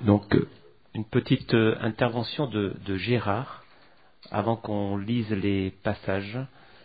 Donc, une petite intervention de Gérard avant qu'on lise les passages.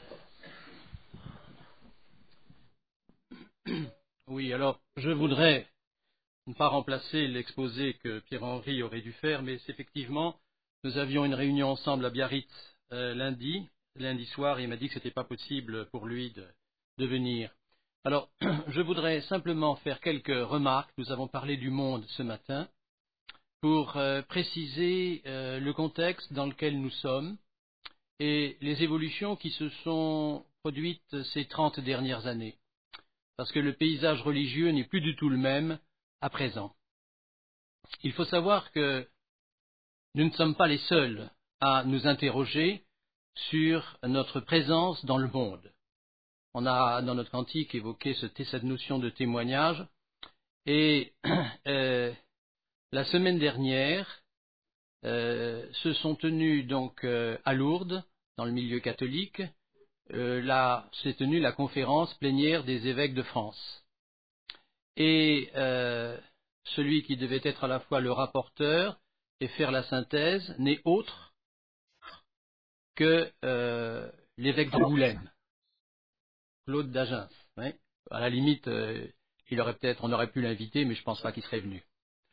Oui, alors je voudrais ne pas remplacer l'exposé que Pierre-Henri aurait dû faire, mais effectivement, nous avions une réunion ensemble à Biarritz lundi soir, et il m'a dit que ce n'était pas possible pour lui de venir. Alors, je voudrais simplement faire quelques remarques. Nous avons parlé du monde ce matin pour préciser le contexte dans lequel nous sommes et les évolutions qui se sont produites ces 30 dernières années. Parce que le paysage religieux n'est plus du tout le même à présent. Il faut savoir que nous ne sommes pas les seuls à nous interroger sur notre présence dans le monde. On a, dans notre cantique, évoqué cette notion de témoignage, et la semaine dernière se sont tenues donc à Lourdes, dans le milieu catholique, s'est tenue la conférence plénière des évêques de France. Et celui qui devait être à la fois le rapporteur et faire la synthèse n'est autre que l'évêque d'Angoulême, Claude d'Agens. Oui. À la limite, on aurait pu l'inviter, mais je ne pense pas qu'il serait venu.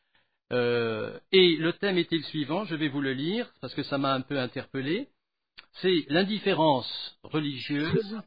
Et le thème était le suivant, je vais vous le lire, parce que ça m'a un peu interpellé. C'est l'indifférence religieuse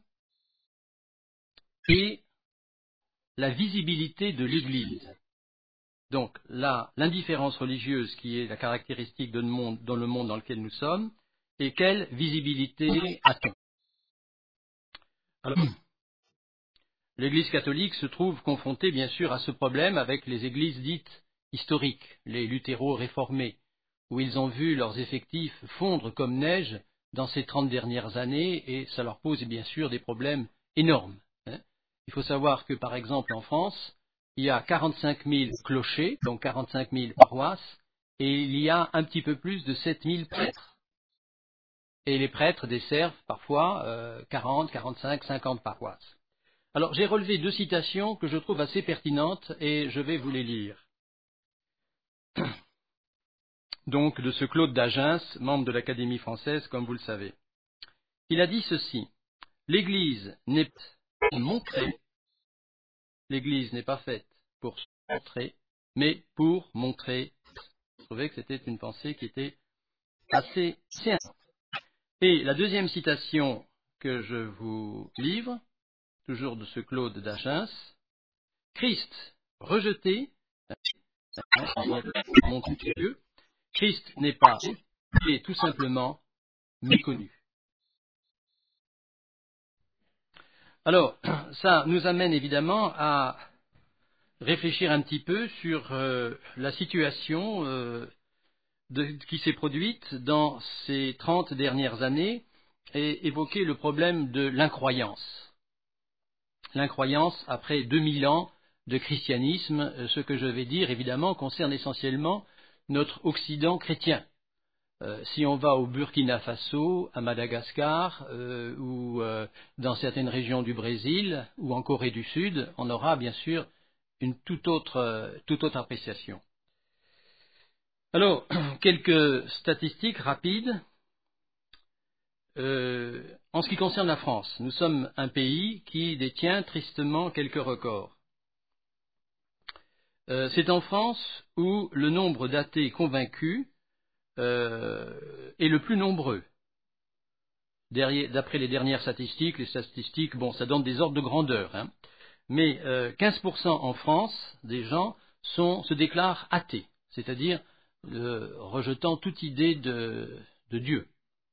et la visibilité de l'Église. Donc, l'indifférence religieuse qui est la caractéristique dans le monde dans lequel nous sommes, et quelle visibilité a-t-on? Alors, l'Église catholique se trouve confrontée bien sûr à ce problème avec les églises dites historiques, les luthéro-réformés, où ils ont vu leurs effectifs fondre comme neige dans ces 30 dernières années, et ça leur pose bien sûr des problèmes énormes. Il faut savoir que, par exemple, en France, il y a 45 000 clochers, donc 45 000 paroisses, et il y a un petit peu plus de 7 000 prêtres. Et les prêtres desservent parfois 40, 45, 50 paroisses. Alors, j'ai relevé 2 citations que je trouve assez pertinentes, et je vais vous les lire. Donc, de ce Claude d'Agens, membre de l'Académie française, comme vous le savez. Il a dit ceci: l'Église n'est pas montrée, l'Église n'est pas faite pour se montrer, mais pour montrer. Je trouvais que c'était une pensée qui était assez simple. Et la deuxième citation que je vous livre, toujours de ce Claude d'Agens: Christ rejeté, montre Dieu, Christ n'est pas, il est tout simplement méconnu. Alors, ça nous amène évidemment à réfléchir un petit peu sur la situation qui s'est produite dans ces 30 dernières années et évoquer le problème de l'incroyance. L'incroyance après 2000 ans de christianisme, ce que je vais dire évidemment concerne essentiellement notre Occident chrétien. Si on va au Burkina Faso, à Madagascar ou dans certaines régions du Brésil ou en Corée du Sud, on aura bien sûr une toute autre appréciation. Alors, quelques statistiques rapides. En ce qui concerne la France, nous sommes un pays qui détient tristement quelques records. C'est en France où le nombre d'athées convaincus est le plus nombreux. D'après les dernières statistiques, ça donne des ordres de grandeur, hein. Mais 15% en France des gens se déclarent athées, c'est-à-dire rejetant toute idée de Dieu.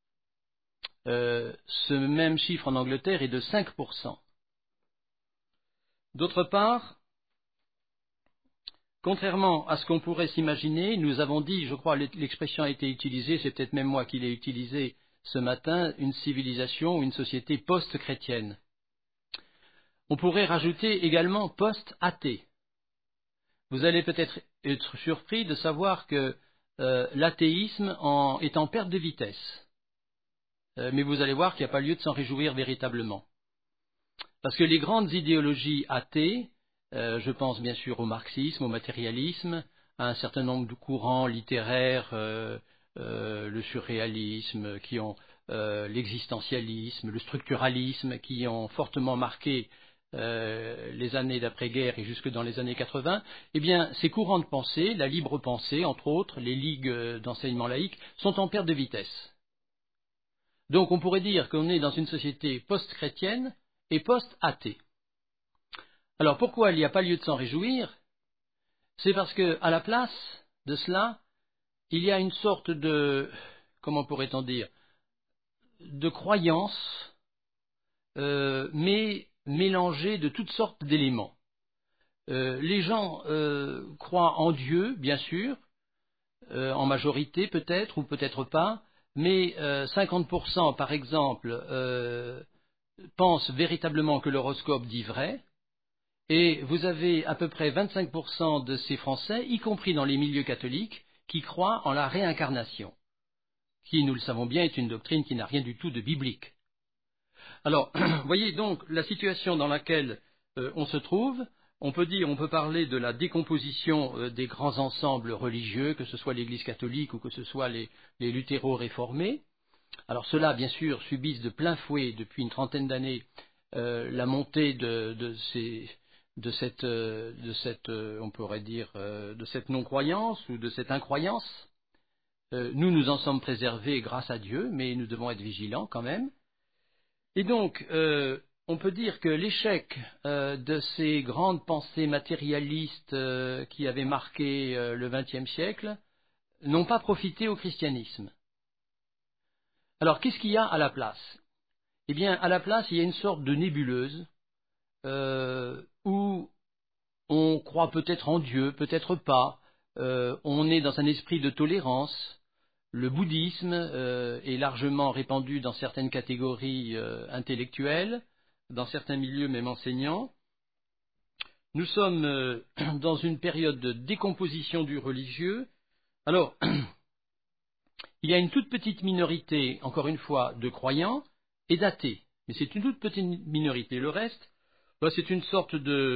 Ce même chiffre en Angleterre est de 5%. D'autre part, contrairement à ce qu'on pourrait s'imaginer, nous avons dit, je crois l'expression a été utilisée, c'est peut-être même moi qui l'ai utilisée ce matin, une civilisation ou une société post-chrétienne. On pourrait rajouter également post-athée. Vous allez peut-être être surpris de savoir que l'athéisme est en perte de vitesse. Mais vous allez voir qu'il n'y a pas lieu de s'en réjouir véritablement. Parce que les grandes idéologies athées, je pense bien sûr au marxisme, au matérialisme, un certain nombre de courants littéraires, le surréalisme, qui ont l'existentialisme, le structuralisme, qui ont fortement marqué les années d'après-guerre et jusque dans les années 80, eh bien, ces courants de pensée, la libre pensée, entre autres, les ligues d'enseignement laïque, sont en perte de vitesse. Donc, on pourrait dire qu'on est dans une société post-chrétienne et post-athée. Alors, pourquoi il n'y a pas lieu de s'en réjouir? C'est parce qu'à la place de cela, il y a une sorte de, comment pourrait-on dire, de croyance, mais mélangée de toutes sortes d'éléments. Les gens croient en Dieu, bien sûr, en majorité peut-être ou peut-être pas, mais 50% par exemple pensent véritablement que l'horoscope dit vrai, et vous avez à peu près 25% de ces Français, y compris dans les milieux catholiques, qui croient en la réincarnation, qui, nous le savons bien, est une doctrine qui n'a rien du tout de biblique. Alors, voyez donc la situation dans laquelle on se trouve. On peut parler de la décomposition des grands ensembles religieux, que ce soit l'Église catholique ou que ce soit les luthéro-réformés. Alors ceux-là, bien sûr, subissent de plein fouet depuis une trentaine d'années la montée de cette non-croyance ou de cette incroyance. Nous en sommes préservés grâce à Dieu, mais nous devons être vigilants quand même. Et donc, on peut dire que l'échec de ces grandes pensées matérialistes qui avaient marqué le XXe siècle n'ont pas profité au christianisme. Alors, qu'est-ce qu'il y a à la place? Eh bien, à la place, il y a une sorte de nébuleuse où on croit peut-être en Dieu, peut-être pas. On est dans un esprit de tolérance. Le bouddhisme est largement répandu dans certaines catégories intellectuelles, dans certains milieux même enseignants. Nous sommes dans une période de décomposition du religieux. Alors, il y a une toute petite minorité, encore une fois, de croyants et d'athées. Mais c'est une toute petite minorité. Le reste, c'est une sorte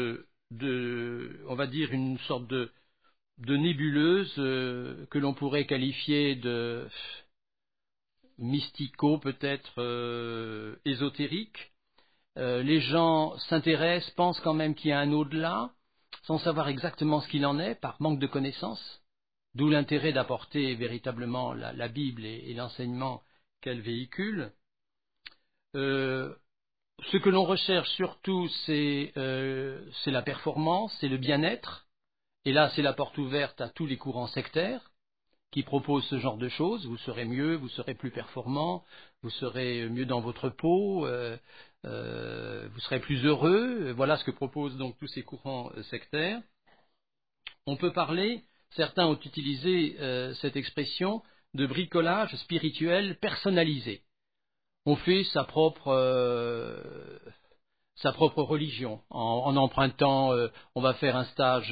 on va dire, une sorte de nébuleuse que l'on pourrait qualifier de mystico, peut-être ésotérique. Les gens s'intéressent, pensent quand même qu'il y a un au-delà, sans savoir exactement ce qu'il en est, par manque de connaissances, d'où l'intérêt d'apporter véritablement la Bible et l'enseignement qu'elle véhicule. Ce que l'on recherche surtout, c'est la performance, c'est le bien-être. Et là, c'est la porte ouverte à tous les courants sectaires qui proposent ce genre de choses. Vous serez mieux, vous serez plus performant, vous serez mieux dans votre peau, vous serez plus heureux. Voilà ce que proposent donc tous ces courants sectaires. On peut parler, certains ont utilisé cette expression de bricolage spirituel personnalisé. On fait sa propre religion. En empruntant, on va faire un stage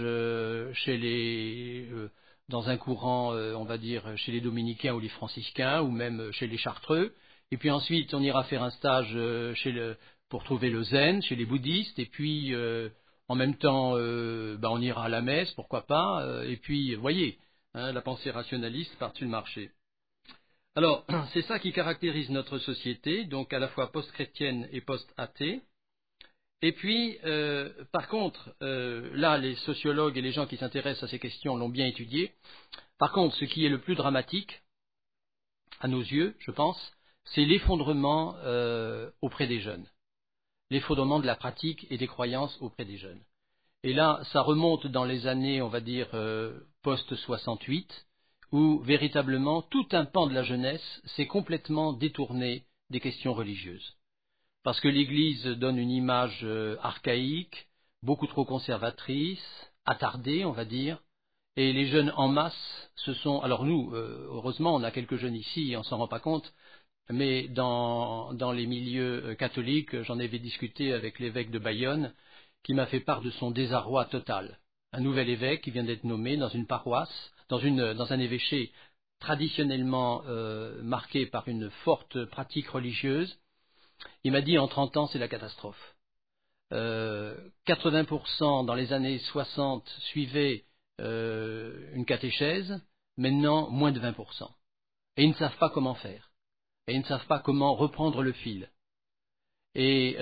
dans un courant, on va dire, chez les dominicains ou les franciscains, ou même chez les chartreux. Et puis ensuite, on ira faire un stage pour trouver le zen, chez les bouddhistes. Et puis, en même temps, on ira à la messe, pourquoi pas. Et puis, voyez, la pensée rationaliste par-dessus le marché. Alors, c'est ça qui caractérise notre société, donc à la fois post-chrétienne et post-athée. Et puis, par contre, là, les sociologues et les gens qui s'intéressent à ces questions l'ont bien étudié. Par contre, ce qui est le plus dramatique, à nos yeux, je pense, c'est l'effondrement auprès des jeunes. L'effondrement de la pratique et des croyances auprès des jeunes. Et là, ça remonte dans les années, on va dire, post-68, où véritablement tout un pan de la jeunesse s'est complètement détourné des questions religieuses. Parce que l'Église donne une image archaïque, beaucoup trop conservatrice, attardée, on va dire, et les jeunes en masse alors nous, heureusement, on a quelques jeunes ici, on ne s'en rend pas compte, mais dans les milieux catholiques, j'en avais discuté avec l'évêque de Bayonne, qui m'a fait part de son désarroi total. Un nouvel évêque qui vient d'être nommé dans une paroisse, dans un évêché traditionnellement marqué par une forte pratique religieuse. Il m'a dit en 30 ans, c'est la catastrophe. 80% dans les années 60 suivaient une catéchèse, maintenant moins de 20%. Et ils ne savent pas comment faire. Et ils ne savent pas comment reprendre le fil. Et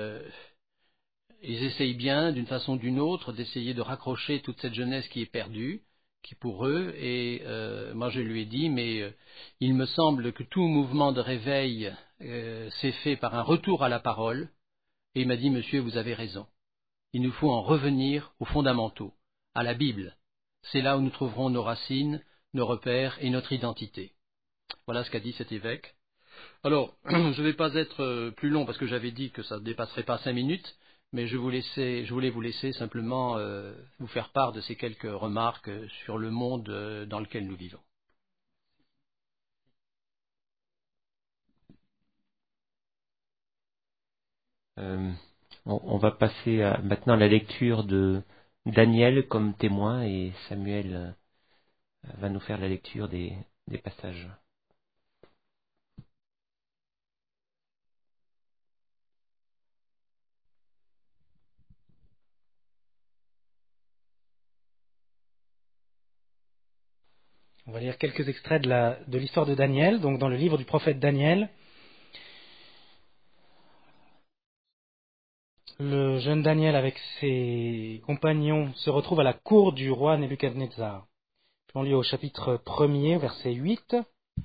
ils essayent bien, d'une façon ou d'une autre, d'essayer de raccrocher toute cette jeunesse qui est perdue, qui pour eux, et moi je lui ai dit, mais il me semble que tout mouvement de réveil s'est fait par un retour à la parole, et il m'a dit, monsieur, vous avez raison. Il nous faut en revenir aux fondamentaux, à la Bible. C'est là où nous trouverons nos racines, nos repères et notre identité. Voilà ce qu'a dit cet évêque. Alors, je ne vais pas être plus long parce que j'avais dit que ça ne dépasserait pas 5 minutes, mais je voulais vous laisser simplement vous faire part de ces quelques remarques sur le monde dans lequel nous vivons. On va passer maintenant à la lecture de Daniel comme témoin et Samuel va nous faire la lecture des passages. On va lire quelques extraits de l'histoire de Daniel, donc dans le livre du prophète Daniel. Le jeune Daniel avec ses compagnons se retrouve à la cour du roi Nebuchadnezzar. On lit au chapitre 1er, verset 8.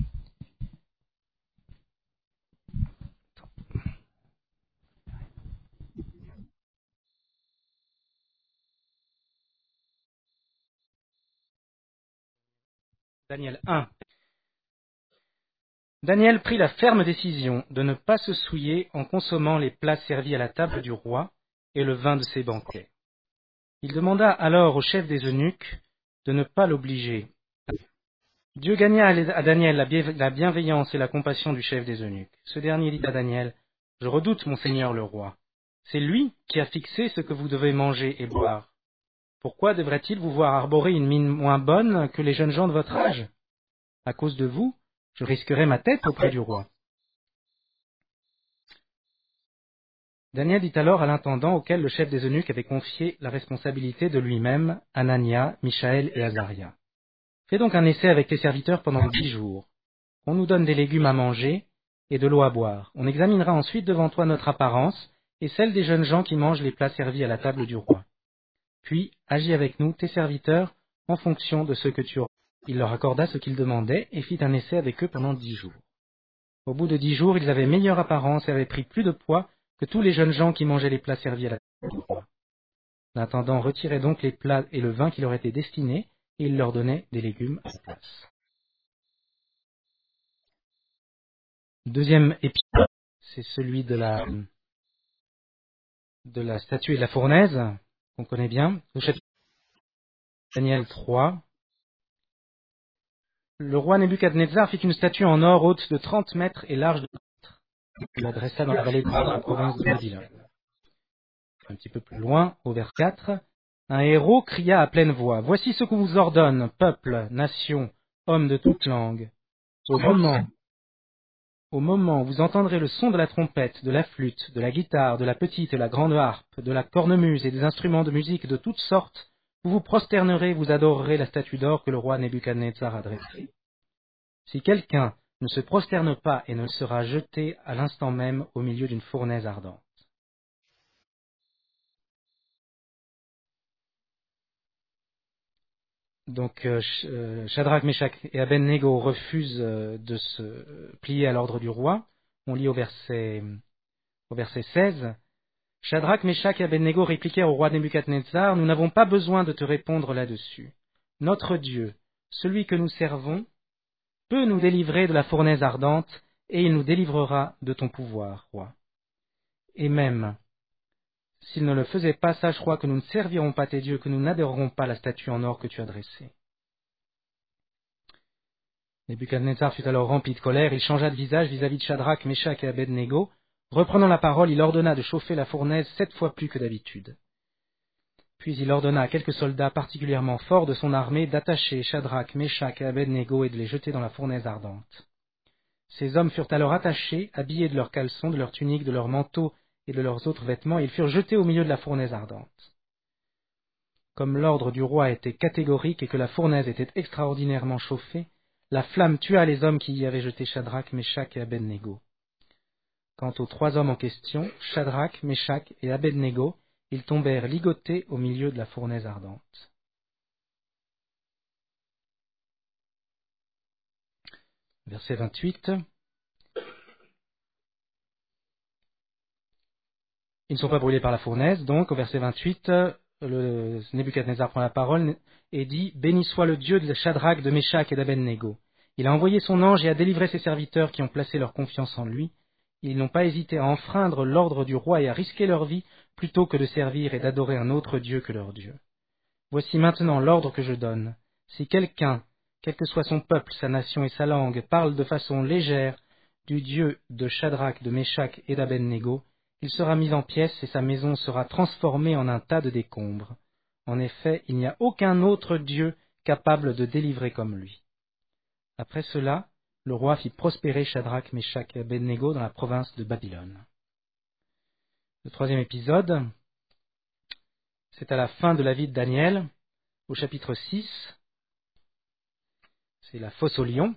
Daniel 1. Daniel prit la ferme décision de ne pas se souiller en consommant les plats servis à la table du roi et le vin de ses banquets. Il demanda alors au chef des eunuques de ne pas l'obliger. Dieu gagna à Daniel la bienveillance et la compassion du chef des eunuques. Ce dernier dit à Daniel, « Je redoute mon seigneur le roi. C'est lui qui a fixé ce que vous devez manger et boire. Pourquoi devrait-il vous voir arborer une mine moins bonne que les jeunes gens de votre âge? À cause de vous, je risquerai ma tête auprès du roi. » Daniel dit alors à l'intendant auquel le chef des eunuques avait confié la responsabilité de lui-même, Anania, Michaël et Azaria. « Fais donc un essai avec tes serviteurs pendant 10 jours. On nous donne des légumes à manger et de l'eau à boire. On examinera ensuite devant toi notre apparence et celle des jeunes gens qui mangent les plats servis à la table du roi. Puis, agis avec nous, tes serviteurs, en fonction de ce que tu auras. » Il leur accorda ce qu'ils demandaient et fit un essai avec eux pendant 10 jours. Au bout de 10 jours, ils avaient meilleure apparence et avaient pris plus de poids que tous les jeunes gens qui mangeaient les plats servis à la table du roi. L'intendant retirait donc les plats et le vin qui leur étaient destinés, et il leur donnait des légumes à la place. Deuxième épisode, c'est celui de la statue et de la fournaise, qu'on connaît bien. Au chapitre Daniel 3. Le roi Nebuchadnezzar fit une statue en or haute de 30 mètres et large de 4 mètres. Il la dressa dans la vallée de la province de Babylone. Un petit peu plus loin, au vers 4, un héros cria à pleine voix, « Voici ce que vous ordonne, peuple, nation, hommes de toute langue. Au moment où vous entendrez le son de la trompette, de la flûte, de la guitare, de la petite et la grande harpe, de la cornemuse et des instruments de musique de toutes sortes, vous vous prosternerez, vous adorerez la statue d'or que le roi Nebuchadnezzar a dressée. Si quelqu'un ne se prosterne pas et ne sera jeté à l'instant même au milieu d'une fournaise ardente. » Donc Shadrach, Meshach et Abednego refusent de se plier à l'ordre du roi. On lit au verset 16. Shadrach, Meshach et Abednego répliquèrent au roi Nebuchadnezzar, « Nous n'avons pas besoin de te répondre là-dessus. Notre Dieu, celui que nous servons, peut nous délivrer de la fournaise ardente, et il nous délivrera de ton pouvoir, roi. Et même, s'il ne le faisait pas, sache, roi, que nous ne servirons pas tes dieux, que nous n'adorerons pas la statue en or que tu as dressée. » Nebuchadnezzar fut alors rempli de colère, il changea de visage vis-à-vis de Shadrach, Meshach et Abednego. Reprenant la parole, il ordonna de chauffer la fournaise 7 fois plus que d'habitude. Puis il ordonna à quelques soldats particulièrement forts de son armée d'attacher Shadrach, Meshach et Abednego et de les jeter dans la fournaise ardente. Ces hommes furent alors attachés, habillés de leurs caleçons, de leurs tuniques, de leurs manteaux et de leurs autres vêtements, et ils furent jetés au milieu de la fournaise ardente. Comme l'ordre du roi était catégorique et que la fournaise était extraordinairement chauffée, la flamme tua les hommes qui y avaient jeté Shadrach, Meshach et Abednego. Quant aux 3 hommes en question, Shadrach, Meshach et Abednego, ils tombèrent ligotés au milieu de la fournaise ardente. Verset 28. Ils ne sont pas brûlés par la fournaise, donc au verset 28, Nebuchadnezzar prend la parole et dit « Béni soit le Dieu de Shadrach, de Meshach et d'Abednego. Il a envoyé son ange et a délivré ses serviteurs qui ont placé leur confiance en lui. Ils n'ont pas hésité à enfreindre l'ordre du roi et à risquer leur vie plutôt que de servir et d'adorer un autre Dieu que leur Dieu. Voici maintenant l'ordre que je donne. Si quelqu'un, quel que soit son peuple, sa nation et sa langue, parle de façon légère du Dieu de Shadrach, de Meshach et d'Abednego, il sera mis en pièces et sa maison sera transformée en un tas de décombres. En effet, il n'y a aucun autre Dieu capable de délivrer comme lui. » Après cela, le roi fit prospérer Shadrach, Meshach et Abednego dans la province de Babylone. Le 3e épisode, c'est à la fin de la vie de Daniel, au chapitre 6. C'est la fosse au lion.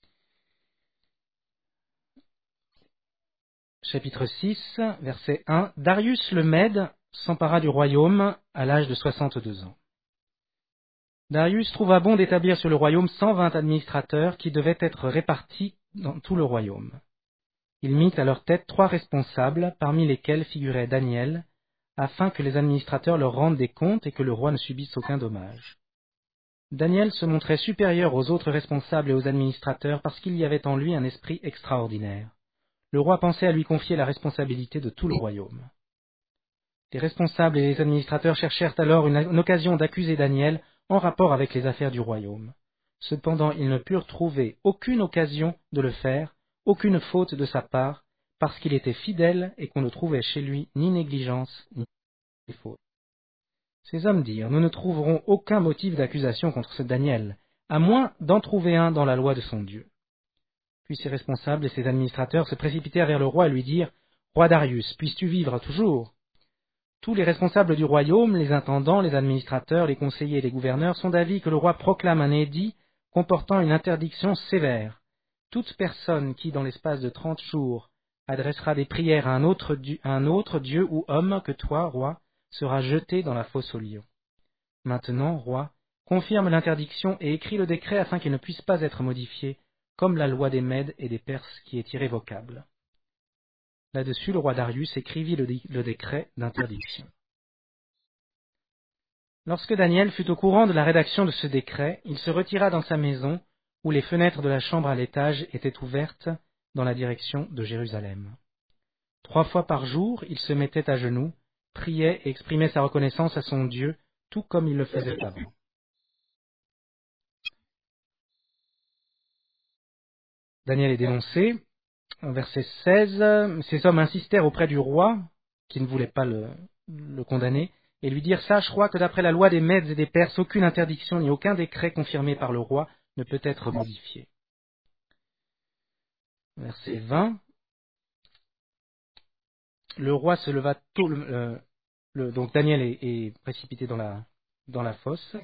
Chapitre 6, verset 1. Darius le Mède s'empara du royaume à l'âge de 62 ans. Darius trouva bon d'établir sur le royaume 120 administrateurs qui devaient être répartis dans tout le royaume. Il mit à leur tête 3 responsables, parmi lesquels figurait Daniel, afin que les administrateurs leur rendent des comptes et que le roi ne subisse aucun dommage. Daniel se montrait supérieur aux autres responsables et aux administrateurs parce qu'il y avait en lui un esprit extraordinaire. Le roi pensait à lui confier la responsabilité de tout le royaume. Les responsables et les administrateurs cherchèrent alors une occasion d'accuser Daniel en rapport avec les affaires du royaume. Cependant, ils ne purent trouver aucune occasion de le faire, aucune faute de sa part, parce qu'il était fidèle et qu'on ne trouvait chez lui ni négligence ni faute. Ces hommes dirent, nous ne trouverons aucun motif d'accusation contre ce Daniel, à moins d'en trouver un dans la loi de son Dieu. Puis ses responsables et ses administrateurs se précipitèrent vers le roi et lui dirent, Roi Darius, puisses-tu vivre toujours? Tous les responsables du royaume, les intendants, les administrateurs, les conseillers et les gouverneurs sont d'avis que le roi proclame un édit comportant une interdiction sévère. Toute personne qui, dans l'espace de 30 jours, adressera des prières à un autre Dieu ou homme que toi, roi, sera jetée dans la fosse aux lions. Maintenant, roi, confirme l'interdiction et écris le décret afin qu'il ne puisse pas être modifié, comme la loi des Mèdes et des Perses qui est irrévocable. Là-dessus, le roi Darius écrivit le décret d'interdiction. Lorsque Daniel fut au courant de la rédaction de ce décret, il se retira dans sa maison, où les fenêtres de la chambre à l'étage étaient ouvertes dans la direction de Jérusalem. 3 fois par jour, il se mettait à genoux, priait et exprimait sa reconnaissance à son Dieu, tout comme il le faisait avant. Daniel est dénoncé. Verset 16, ces hommes insistèrent auprès du roi, qui ne voulait pas le condamner, et lui dirent, sache, roi, que d'après la loi des Mèdes et des Perses, aucune interdiction ni aucun décret confirmé par le roi ne peut être modifié. Verset 20, le roi se leva tôt, donc Daniel est précipité dans la fosse.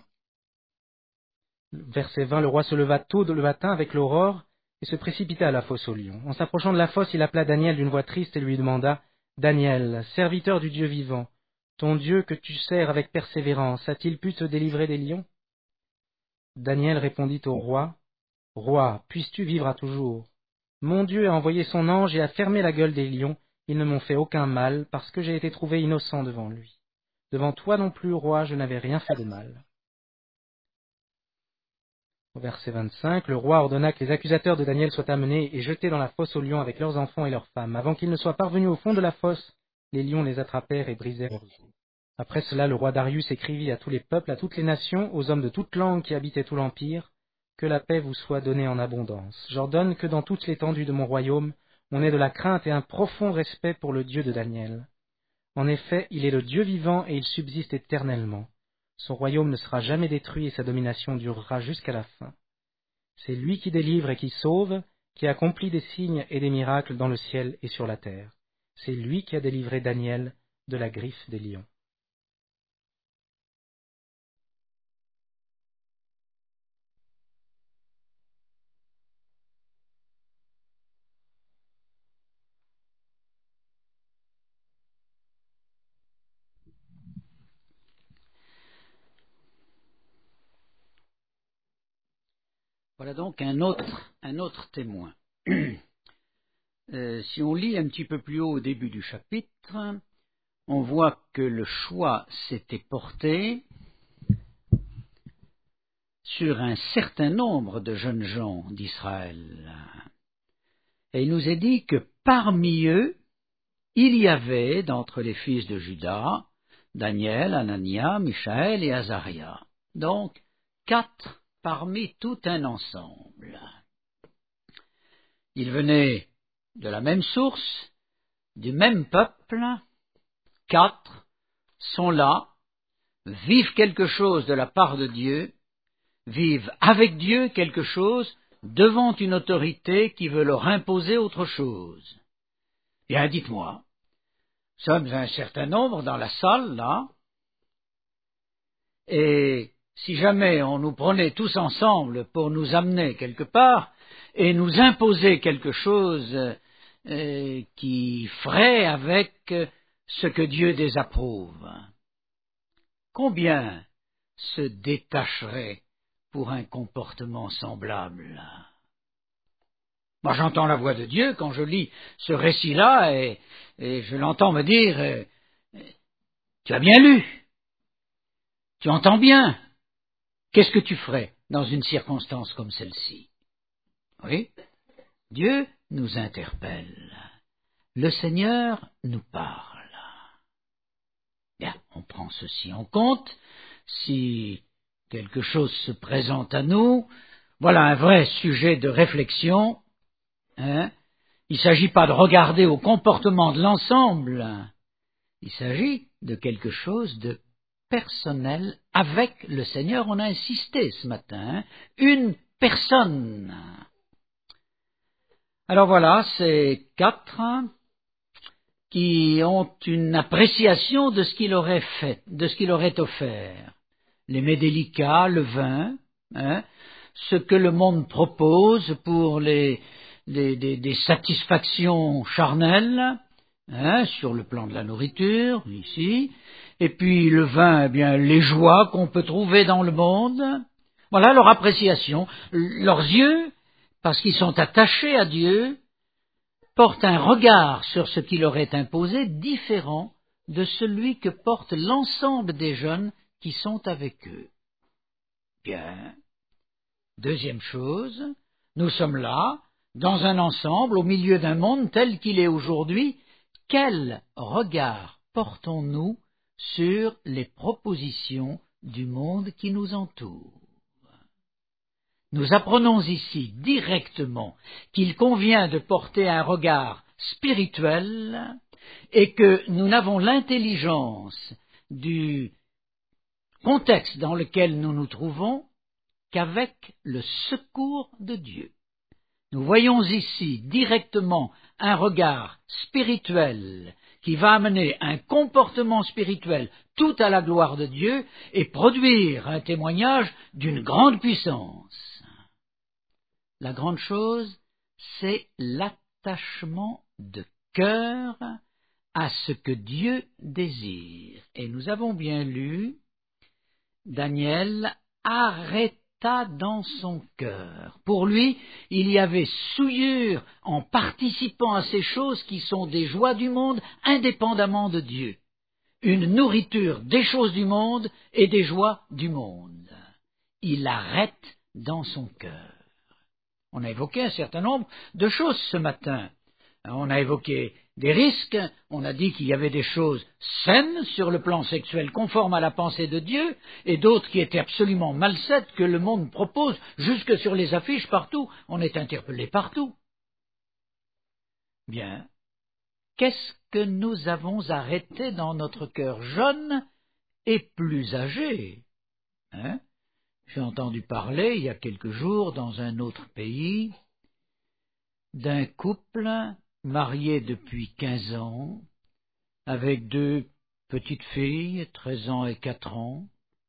Verset 20, le roi se leva tôt le matin avec l'aurore, et se précipita à la fosse aux lions. En s'approchant de la fosse, il appela Daniel d'une voix triste et lui demanda, « Daniel, serviteur du Dieu vivant, ton Dieu que tu sers avec persévérance, a-t-il pu te délivrer des lions ?» Daniel répondit au roi, « Roi, puisses-tu vivre à toujours? Mon Dieu a envoyé son ange et a fermé la gueule des lions, ils ne m'ont fait aucun mal, parce que j'ai été trouvé innocent devant lui. Devant toi non plus, roi, je n'avais rien fait de mal. » Au verset 25, le roi ordonna que les accusateurs de Daniel soient amenés et jetés dans la fosse aux lions avec leurs enfants et leurs femmes. Avant qu'ils ne soient parvenus au fond de la fosse, les lions les attrapèrent et brisèrent leurs os. Après cela, le roi Darius écrivit à tous les peuples, à toutes les nations, aux hommes de toute langue qui habitaient tout l'empire, que la paix vous soit donnée en abondance. J'ordonne que dans toute l'étendue de mon royaume, on ait de la crainte et un profond respect pour le Dieu de Daniel. En effet, il est le Dieu vivant et il subsiste éternellement. Son royaume ne sera jamais détruit et sa domination durera jusqu'à la fin. C'est lui qui délivre et qui sauve, qui accomplit des signes et des miracles dans le ciel et sur la terre. C'est lui qui a délivré Daniel de la griffe des lions. Voilà donc un autre témoin. Si on lit un petit peu plus haut au début du chapitre, on voit que le choix s'était porté sur un certain nombre de jeunes gens d'Israël. Et il nous est dit que parmi eux, il y avait, d'entre les fils de Juda, Daniel, Anania, Michaël et Azaria. Donc, 4 parmi tout un ensemble. Ils venaient de la même source, du même peuple. 4 sont là, vivent quelque chose de la part de Dieu, vivent avec Dieu quelque chose devant une autorité qui veut leur imposer autre chose. Bien, dites-moi, nous sommes un certain nombre dans la salle, là, et si jamais on nous prenait tous ensemble pour nous amener quelque part et nous imposer quelque chose qui ferait avec ce que Dieu désapprouve, combien se détacherait pour un comportement semblable? Moi, j'entends la voix de Dieu quand je lis ce récit-là et je l'entends me dire tu as bien lu, tu entends bien, qu'est-ce que tu ferais dans une circonstance comme celle-ci? Oui, Dieu nous interpelle, le Seigneur nous parle. Bien, on prend ceci en compte, si quelque chose se présente à nous, voilà un vrai sujet de réflexion. Il ne s'agit pas de regarder au comportement de l'ensemble, il s'agit de quelque chose de personnel avec le Seigneur. On a insisté ce matin, une personne. Alors voilà, c'est 4 qui ont une appréciation de ce qu'il aurait fait, de ce qu'il aurait offert. Les mets délicats, le vin, ce que le monde propose pour des satisfactions charnelles, sur le plan de la nourriture, ici, et puis le vin, eh bien, les joies qu'on peut trouver dans le monde. Voilà leur appréciation. Leurs yeux, parce qu'ils sont attachés à Dieu, portent un regard sur ce qui leur est imposé différent de celui que porte l'ensemble des jeunes qui sont avec eux. Bien. Deuxième chose, nous sommes là, dans un ensemble, au milieu d'un monde tel qu'il est aujourd'hui. Quel regard portons-nous sur les propositions du monde qui nous entoure? Nous apprenons ici directement qu'il convient de porter un regard spirituel et que nous n'avons l'intelligence du contexte dans lequel nous nous trouvons qu'avec le secours de Dieu. Nous voyons ici directement un regard spirituel qui va amener un comportement spirituel tout à la gloire de Dieu et produire un témoignage d'une grande puissance. La grande chose, c'est l'attachement de cœur à ce que Dieu désire. Et nous avons bien lu, Daniel arrêta dans son cœur. Pour lui, il y avait souillure en participant à ces choses qui sont des joies du monde indépendamment de Dieu. Une nourriture des choses du monde et des joies du monde. Il arrête dans son cœur. On a évoqué un certain nombre de choses ce matin. On a évoqué des risques, on a dit qu'il y avait des choses saines sur le plan sexuel conformes à la pensée de Dieu, et d'autres qui étaient absolument malsaines que le monde propose, jusque sur les affiches partout, on est interpellé partout. Bien, qu'est-ce que nous avons arrêté dans notre cœur jeune et plus âgé? J'ai entendu parler, il y a quelques jours, dans un autre pays, d'un couple marié depuis 15 ans, avec 2 petites filles, 13 ans et 4 ans,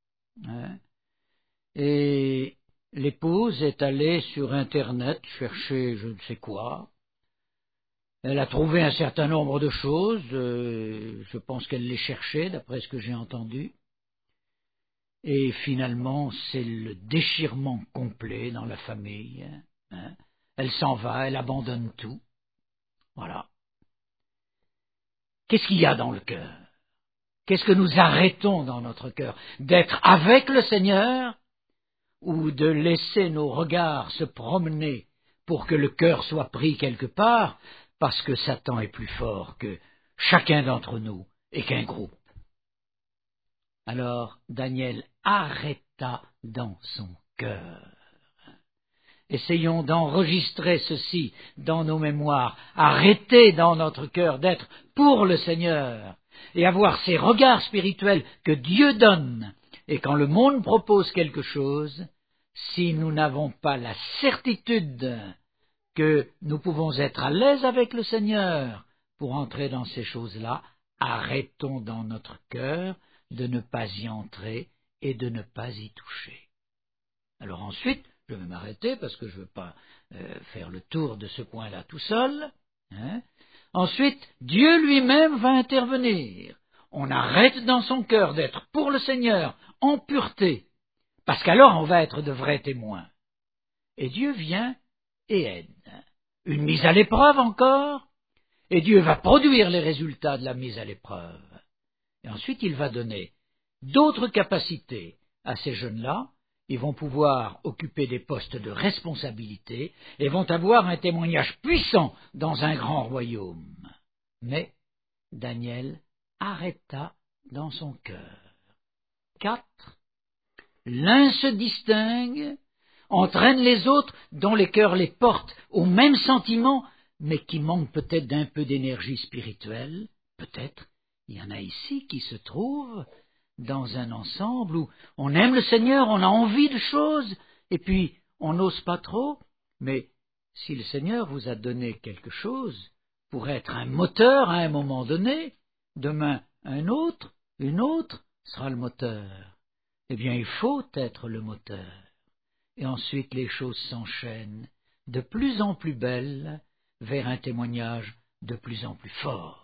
et l'épouse est allée sur Internet chercher je ne sais quoi. Elle a trouvé un certain nombre de choses, je pense qu'elle les cherchait, d'après ce que j'ai entendu. et finalement c'est le déchirement complet dans la famille. Hein. Elle s'en va, elle abandonne tout. Voilà. Qu'est-ce qu'il y a dans le cœur? Qu'est-ce que nous arrêtons dans notre cœur? D'être avec le Seigneur ou de laisser nos regards se promener pour que le cœur soit pris quelque part, parce que Satan est plus fort que chacun d'entre nous et qu'un groupe. Alors Daniel arrêta dans son cœur. Essayons d'enregistrer ceci dans nos mémoires, arrêter dans notre cœur d'être pour le Seigneur et avoir ces regards spirituels que Dieu donne. Et quand le monde propose quelque chose, si nous n'avons pas la certitude que nous pouvons être à l'aise avec le Seigneur pour entrer dans ces choses-là, arrêtons dans notre cœur de ne pas y entrer et de ne pas y toucher. Alors ensuite, je vais m'arrêter parce que je ne veux pas faire le tour de ce point-là tout seul. Hein. Ensuite, Dieu lui-même va intervenir. On arrête dans son cœur d'être pour le Seigneur en pureté, parce qu'alors on va être de vrais témoins. Et Dieu vient et aide. Une mise à l'épreuve encore, et Dieu va produire les résultats de la mise à l'épreuve. Et ensuite, il va donner d'autres capacités à ces jeunes-là. Ils vont pouvoir occuper des postes de responsabilité et vont avoir un témoignage puissant dans un grand royaume. Mais Daniel arrêta dans son cœur. 4. L'un se distingue, entraîne les autres dont les cœurs les portent au même sentiment, mais qui manquent peut-être d'un peu d'énergie spirituelle. Peut-être il y en a ici qui se trouvent dans un ensemble où on aime le Seigneur, on a envie de choses, et puis on n'ose pas trop, mais si le Seigneur vous a donné quelque chose pour être un moteur à un moment donné, demain une autre sera le moteur. Eh bien, il faut être le moteur. Et ensuite les choses s'enchaînent de plus en plus belles vers un témoignage de plus en plus fort.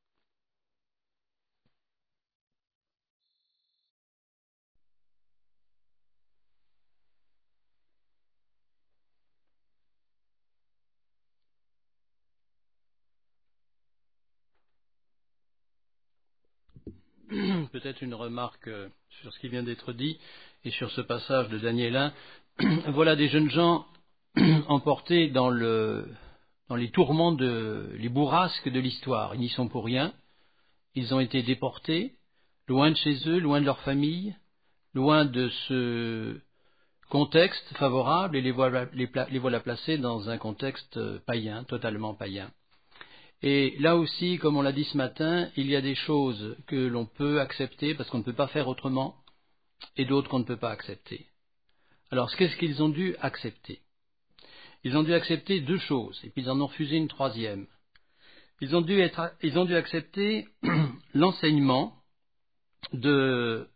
Peut-être une remarque sur ce qui vient d'être dit et sur ce passage de Daniel 1. Voilà des jeunes gens emportés dans les tourments, les bourrasques de l'histoire. Ils n'y sont pour rien. Ils ont été déportés, loin de chez eux, loin de leur famille, loin de ce contexte favorable, et les voilà placés dans un contexte païen, totalement païen. Et là aussi, comme on l'a dit ce matin, il y a des choses que l'on peut accepter parce qu'on ne peut pas faire autrement, et d'autres qu'on ne peut pas accepter. Alors, qu'est-ce qu'ils ont dû accepter? Ils ont dû accepter 2 choses, et puis ils en ont refusé une 3e. Ils ont dû accepter l'enseignement de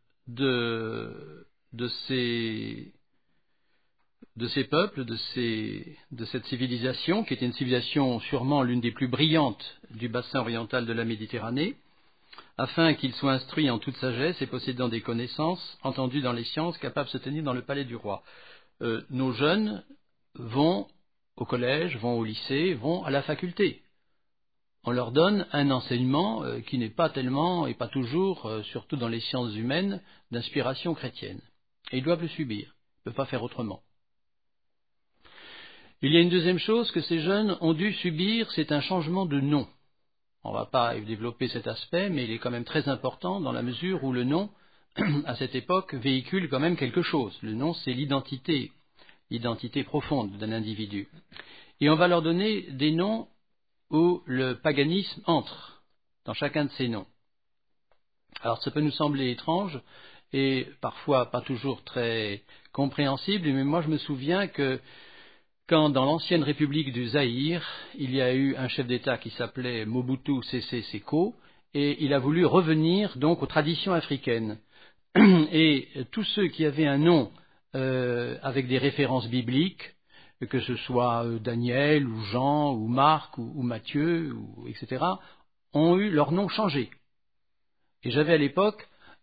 ces peuples, de cette civilisation, qui était une civilisation sûrement l'une des plus brillantes du bassin oriental de la Méditerranée, afin qu'ils soient instruits en toute sagesse et possédant des connaissances, entendus dans les sciences, capables de se tenir dans le palais du roi. Nos jeunes vont au collège, vont au lycée, vont à la faculté. On leur donne un enseignement qui n'est pas tellement, et pas toujours, surtout dans les sciences humaines, d'inspiration chrétienne. Et ils doivent le subir, ils ne peuvent pas faire autrement. Il y a une 2e chose que ces jeunes ont dû subir, c'est un changement de nom. On ne va pas développer cet aspect, mais il est quand même très important dans la mesure où le nom, à cette époque, véhicule quand même quelque chose. Le nom, c'est l'identité profonde d'un individu. Et on va leur donner des noms où le paganisme entre dans chacun de ces noms. Alors ça peut nous sembler étrange et parfois pas toujours très compréhensible, mais moi je me souviens que quand dans l'ancienne république du Zaïre, il y a eu un chef d'État qui s'appelait Mobutu Sese Seko, et il a voulu revenir donc aux traditions africaines. Et tous ceux qui avaient un nom avec des références bibliques, que ce soit Daniel, ou Jean, ou Marc, ou Matthieu, etc., ont eu leur nom changé. Et j'avais à l'époque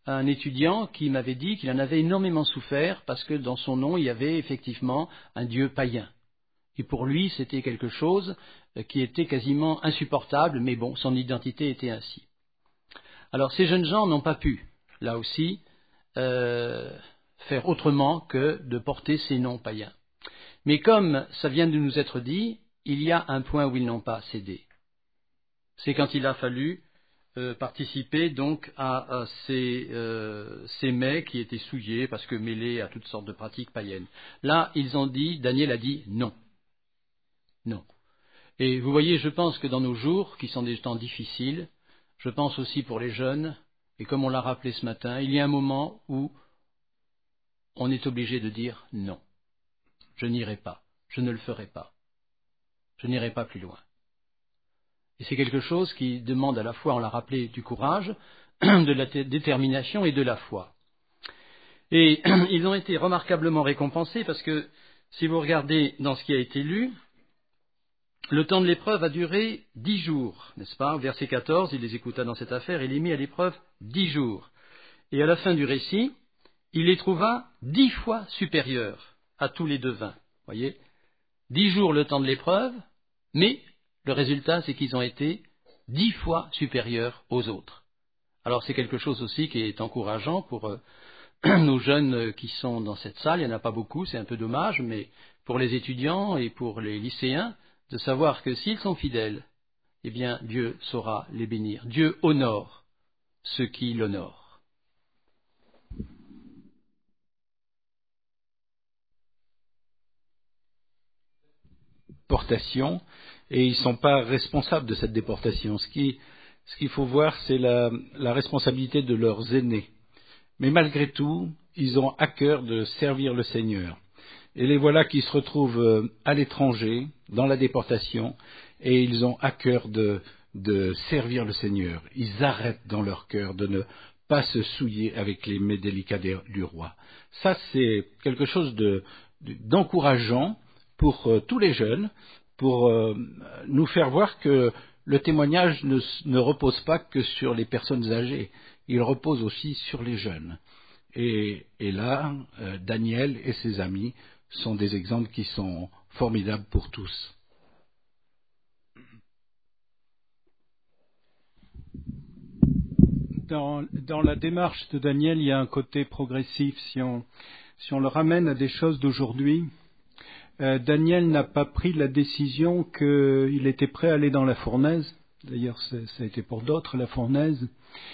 un étudiant qui m'avait dit qu'il en avait énormément souffert parce que dans son nom, il y avait effectivement un dieu païen. Et pour lui, c'était quelque chose qui était quasiment insupportable, mais bon, son identité était ainsi. Alors ces jeunes gens n'ont pas pu, là aussi, faire autrement que de porter ces noms païens. Mais comme ça vient de nous être dit, il y a un point où ils n'ont pas cédé. C'est quand il a fallu participer donc à ces mets qui étaient souillés parce que mêlés à toutes sortes de pratiques païennes. Là, Daniel a dit non. Non. Et vous voyez, je pense que dans nos jours, qui sont des temps difficiles, je pense aussi pour les jeunes, et comme on l'a rappelé ce matin, il y a un moment où on est obligé de dire non. Je n'irai pas, je ne le ferai pas. Je n'irai pas plus loin. Et c'est quelque chose qui demande à la fois, on l'a rappelé, du courage, de la détermination et de la foi. Et ils ont été remarquablement récompensés parce que si vous regardez dans ce qui a été lu, le temps de l'épreuve a duré 10 jours, n'est-ce pas? Au verset 14, il les écouta dans cette affaire, il les mit à l'épreuve 10 jours. Et à la fin du récit, il les trouva 10 fois supérieurs à tous les devins. Voyez, 10 jours le temps de l'épreuve, mais le résultat, c'est qu'ils ont été 10 fois supérieurs aux autres. Alors c'est quelque chose aussi qui est encourageant pour nos jeunes qui sont dans cette salle. Il n'y en a pas beaucoup, c'est un peu dommage, mais pour les étudiants et pour les lycéens, de savoir que s'ils sont fidèles, eh bien Dieu saura les bénir. Dieu honore ceux qui l'honorent. Déportation, et ils ne sont pas responsables de cette déportation. Ce qu'il faut voir, c'est la responsabilité de leurs aînés. Mais malgré tout, ils ont à cœur de servir le Seigneur. Et les voilà qui se retrouvent à l'étranger, dans la déportation, et ils ont à cœur de servir le Seigneur. Ils arrêtent dans leur cœur de ne pas se souiller avec les mets délicats du roi. Ça, c'est quelque chose d'encourageant pour tous les jeunes, pour nous faire voir que le témoignage ne repose pas que sur les personnes âgées, il repose aussi sur les jeunes. Et là, Daniel et ses amis sont des exemples qui sont formidables pour tous. Dans la démarche de Daniel, il y a un côté progressif. Si on le ramène à des choses d'aujourd'hui, Daniel n'a pas pris la décision qu'il était prêt à aller dans la fournaise. D'ailleurs, ça a été pour d'autres, la fournaise,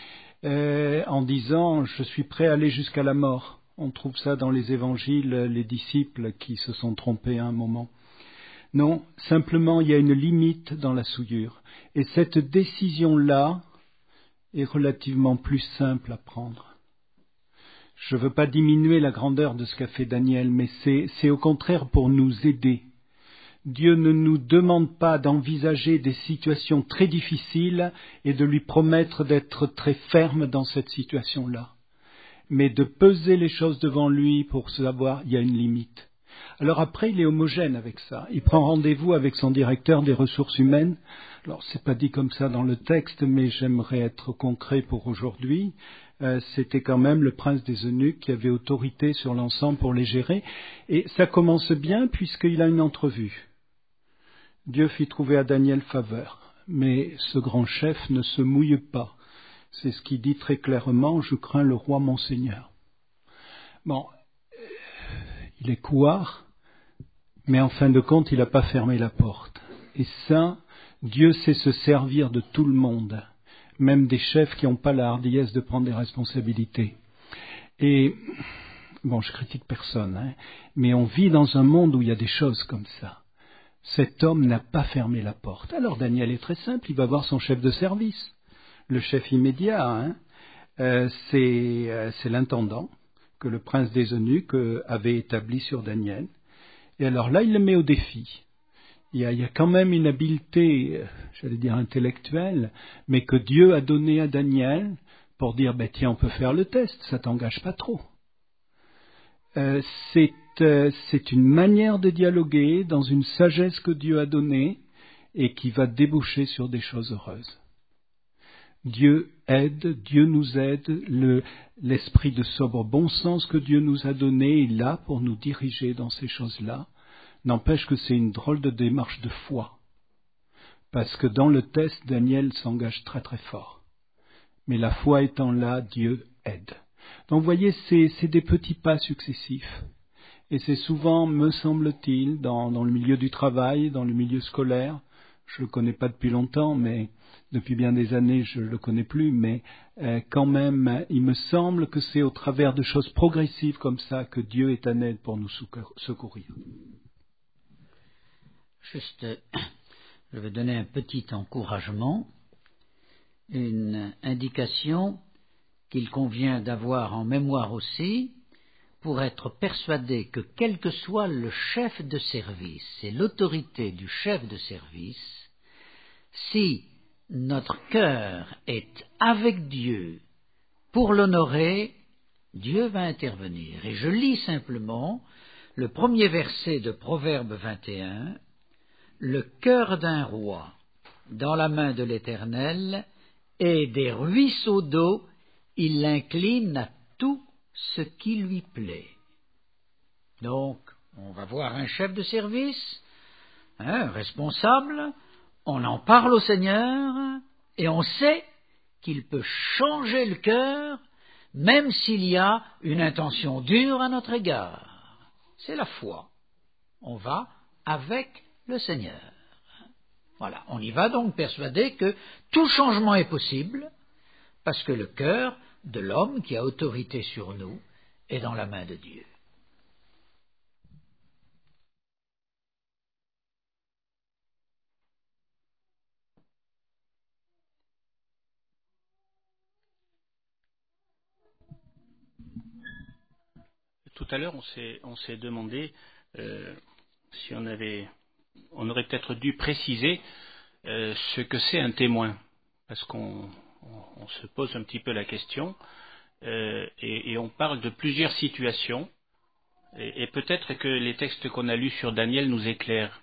en disant « je suis prêt à aller jusqu'à la mort ». On trouve ça dans les évangiles, les disciples qui se sont trompés à un moment. Non, simplement, il y a une limite dans la souillure. Et cette décision-là est relativement plus simple à prendre. Je ne veux pas diminuer la grandeur de ce qu'a fait Daniel, mais c'est au contraire pour nous aider. Dieu ne nous demande pas d'envisager des situations très difficiles et de lui promettre d'être très ferme dans cette situation-là, mais de peser les choses devant lui pour savoir il y a une limite. Alors après, il est homogène avec ça. Il prend rendez-vous avec son directeur des ressources humaines. Alors, c'est pas dit comme ça dans le texte, mais j'aimerais être concret pour aujourd'hui. C'était quand même le prince des eunuques qui avait autorité sur l'ensemble pour les gérer. Et ça commence bien puisqu'il a une entrevue. Dieu fit trouver à Daniel faveur. Mais ce grand chef ne se mouille pas. C'est ce qu'il dit très clairement, je crains le roi mon Seigneur. Bon, il est couard, mais en fin de compte, il n'a pas fermé la porte. Et ça, Dieu sait se servir de tout le monde, même des chefs qui n'ont pas la hardiesse de prendre des responsabilités. Et, bon, je critique personne, mais on vit dans un monde où il y a des choses comme ça. Cet homme n'a pas fermé la porte. Alors Daniel est très simple, il va voir son chef de service. Le chef immédiat, c'est l'intendant que le prince des eunuques avait établi sur Daniel. Et alors là, il le met au défi. Il y a quand même une habileté, j'allais dire intellectuelle, mais que Dieu a donnée à Daniel pour dire, tiens, on peut faire le test, ça t'engage pas trop. C'est une manière de dialoguer dans une sagesse que Dieu a donnée et qui va déboucher sur des choses heureuses. Dieu aide, Dieu nous aide, l'esprit de sobre bon sens que Dieu nous a donné est là pour nous diriger dans ces choses-là. N'empêche que c'est une drôle de démarche de foi. Parce que dans le test, Daniel s'engage très très fort. Mais la foi étant là, Dieu aide. Donc vous voyez, c'est des petits pas successifs. Et c'est souvent, me semble-t-il, dans le milieu du travail, dans le milieu scolaire, je ne le connais pas depuis longtemps, mais depuis bien des années, je ne le connais plus, mais quand même, il me semble que c'est au travers de choses progressives comme ça que Dieu est en aide pour nous secourir. Juste, je vais donner un petit encouragement, une indication qu'il convient d'avoir en mémoire aussi, pour être persuadé que quel que soit le chef de service et l'autorité du chef de service, si notre cœur est avec Dieu pour l'honorer, Dieu va intervenir. Et je lis simplement le premier verset de Proverbe 21, « Le cœur d'un roi dans la main de l'Éternel, et des ruisseaux d'eau, il l'incline à tout ce qui lui plaît. » Donc, on va voir un chef de service, un responsable, on en parle au Seigneur, et on sait qu'il peut changer le cœur, même s'il y a une intention dure à notre égard. C'est la foi. On va avec le Seigneur. Voilà, on y va donc persuadé que tout changement est possible, parce que le cœur de l'homme qui a autorité sur nous est dans la main de Dieu. Tout à l'heure, on s'est demandé si on aurait peut-être dû préciser ce que c'est un témoin, parce qu'on se pose un petit peu la question, et on parle de plusieurs situations, et peut-être que les textes qu'on a lus sur Daniel nous éclairent.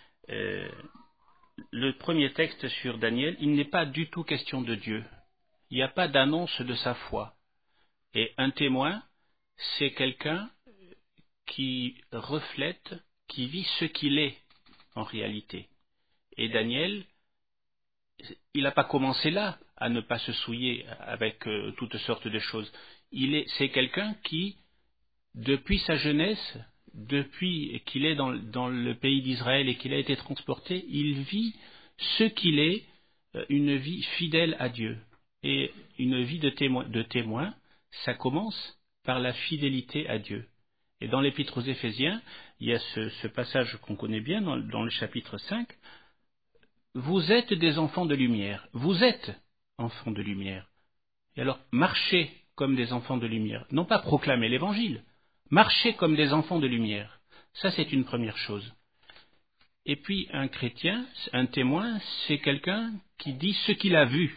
Le premier texte sur Daniel, il n'est pas du tout question de Dieu. Il n'y a pas d'annonce de sa foi. Et un témoin, c'est quelqu'un qui reflète, qui vit ce qu'il est en réalité. Et Daniel, il n'a pas commencé là à ne pas se souiller avec toutes sortes de choses. C'est quelqu'un qui, depuis sa jeunesse, depuis qu'il est dans le pays d'Israël et qu'il a été transporté, il vit ce qu'il est, une vie fidèle à Dieu. Et une vie de témoin, ça commence par la fidélité à Dieu. Et dans l'Épître aux Éphésiens, il y a ce passage qu'on connaît bien dans le chapitre 5. Vous êtes des enfants de lumière. Vous êtes enfants de lumière. Et alors, marchez comme des enfants de lumière. Non pas proclamer l'Évangile. Marchez comme des enfants de lumière. Ça, c'est une première chose. Et puis, un chrétien, un témoin, c'est quelqu'un qui dit ce qu'il a vu.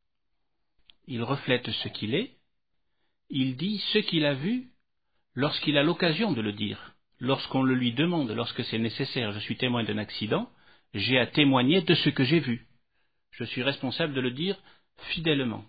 Il reflète ce qu'il est. Il dit ce qu'il a vu lorsqu'il a l'occasion de le dire. Lorsqu'on le lui demande, lorsque c'est nécessaire, je suis témoin d'un accident, j'ai à témoigner de ce que j'ai vu. Je suis responsable de le dire fidèlement.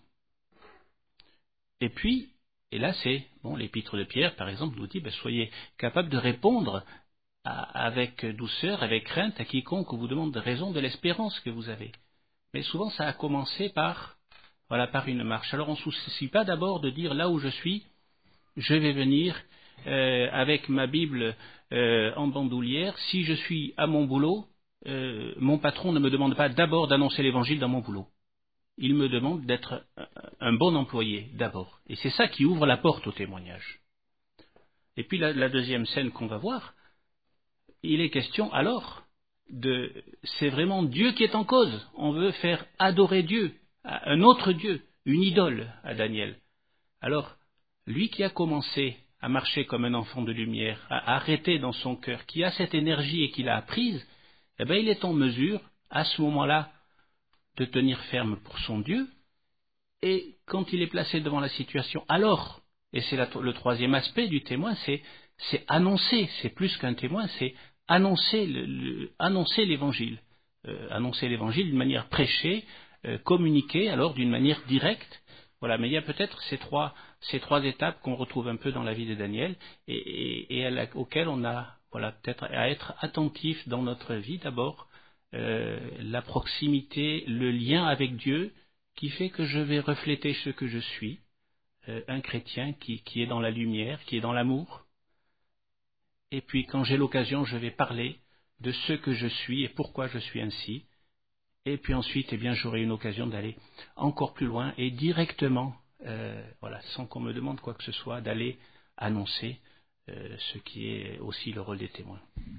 Et puis, et là l'épître de Pierre, par exemple, nous dit, soyez capables de répondre avec douceur, avec crainte à quiconque vous demande raison de l'espérance que vous avez. Mais souvent, ça a commencé par une marche. Alors, on ne se soucie pas d'abord de dire là où je suis, je vais venir avec ma Bible en bandoulière. Si je suis à mon boulot, mon patron ne me demande pas d'abord d'annoncer l'Évangile dans mon boulot. Il me demande d'être un bon employé d'abord. Et c'est ça qui ouvre la porte au témoignage. Et puis la deuxième scène qu'on va voir, il est question alors c'est vraiment Dieu qui est en cause. On veut faire adorer Dieu, un autre Dieu, une idole à Daniel. Alors, lui qui a commencé à marcher comme un enfant de lumière, à arrêter dans son cœur, qui a cette énergie et qui l'a apprise, il est en mesure, à ce moment-là, de tenir ferme pour son Dieu. Et quand il est placé devant la situation, alors, et c'est le troisième aspect du témoin, c'est annoncer, c'est plus qu'un témoin, c'est annoncer l'Évangile. Annoncer l'Évangile d'une manière prêchée, communiquer alors d'une manière directe. Voilà, mais il y a peut-être ces trois étapes qu'on retrouve un peu dans la vie de Daniel et auxquelles on a peut-être à être attentif dans notre vie d'abord, la proximité, le lien avec Dieu qui fait que je vais refléter ce que je suis, un chrétien qui est dans la lumière, qui est dans l'amour. Et puis quand j'ai l'occasion, je vais parler de ce que je suis et pourquoi je suis ainsi. Et puis ensuite, j'aurai une occasion d'aller encore plus loin et directement, sans qu'on me demande quoi que ce soit, d'aller annoncer ce qui est aussi le rôle des témoins.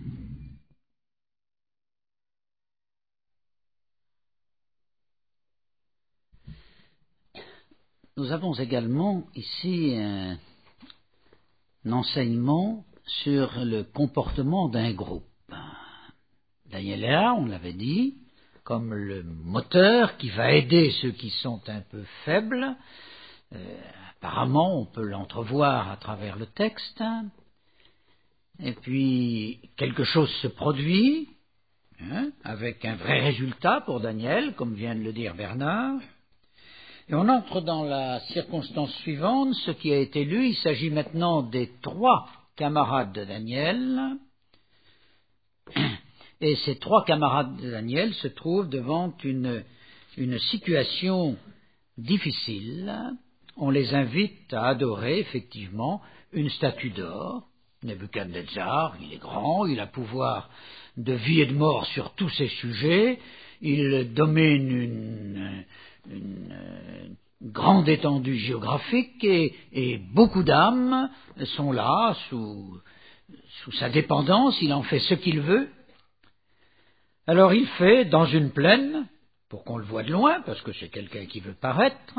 Nous avons également ici un enseignement sur le comportement d'un groupe. Daniel est là, on l'avait dit, comme le moteur qui va aider ceux qui sont un peu faibles. Apparemment, on peut l'entrevoir à travers le texte. Et puis, quelque chose se produit, avec un vrai résultat pour Daniel, comme vient de le dire Bernard. Et on entre dans la circonstance suivante, ce qui a été lu. Il s'agit maintenant des 3 camarades de Daniel. Et ces 3 camarades de Daniel se trouvent devant une situation difficile. On les invite à adorer, effectivement, une statue d'or. Nebuchadnezzar, il est grand, il a pouvoir de vie et de mort sur tous ces sujets. Il domine une grande étendue géographique et beaucoup d'âmes sont là, sous sa dépendance. Il en fait ce qu'il veut. Alors il fait dans une plaine, pour qu'on le voie de loin, parce que c'est quelqu'un qui veut paraître,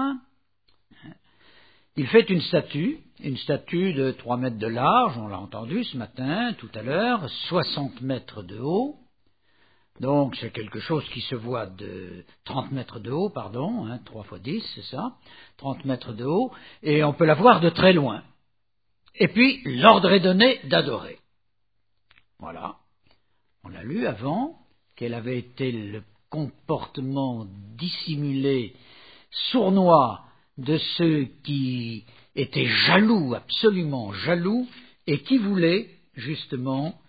il fait une statue de 3 mètres de large, on l'a entendu ce matin, tout à l'heure, 60 mètres de haut, donc c'est quelque chose qui se voit de 30 mètres de haut, 3 fois 10, c'est ça, 30 mètres de haut, et on peut la voir de très loin. Et puis, l'ordre est donné d'adorer. Voilà, on l'a lu avant, quel avait été le comportement dissimulé, sournois de ceux qui étaient jaloux, absolument jaloux, et qui voulaient justement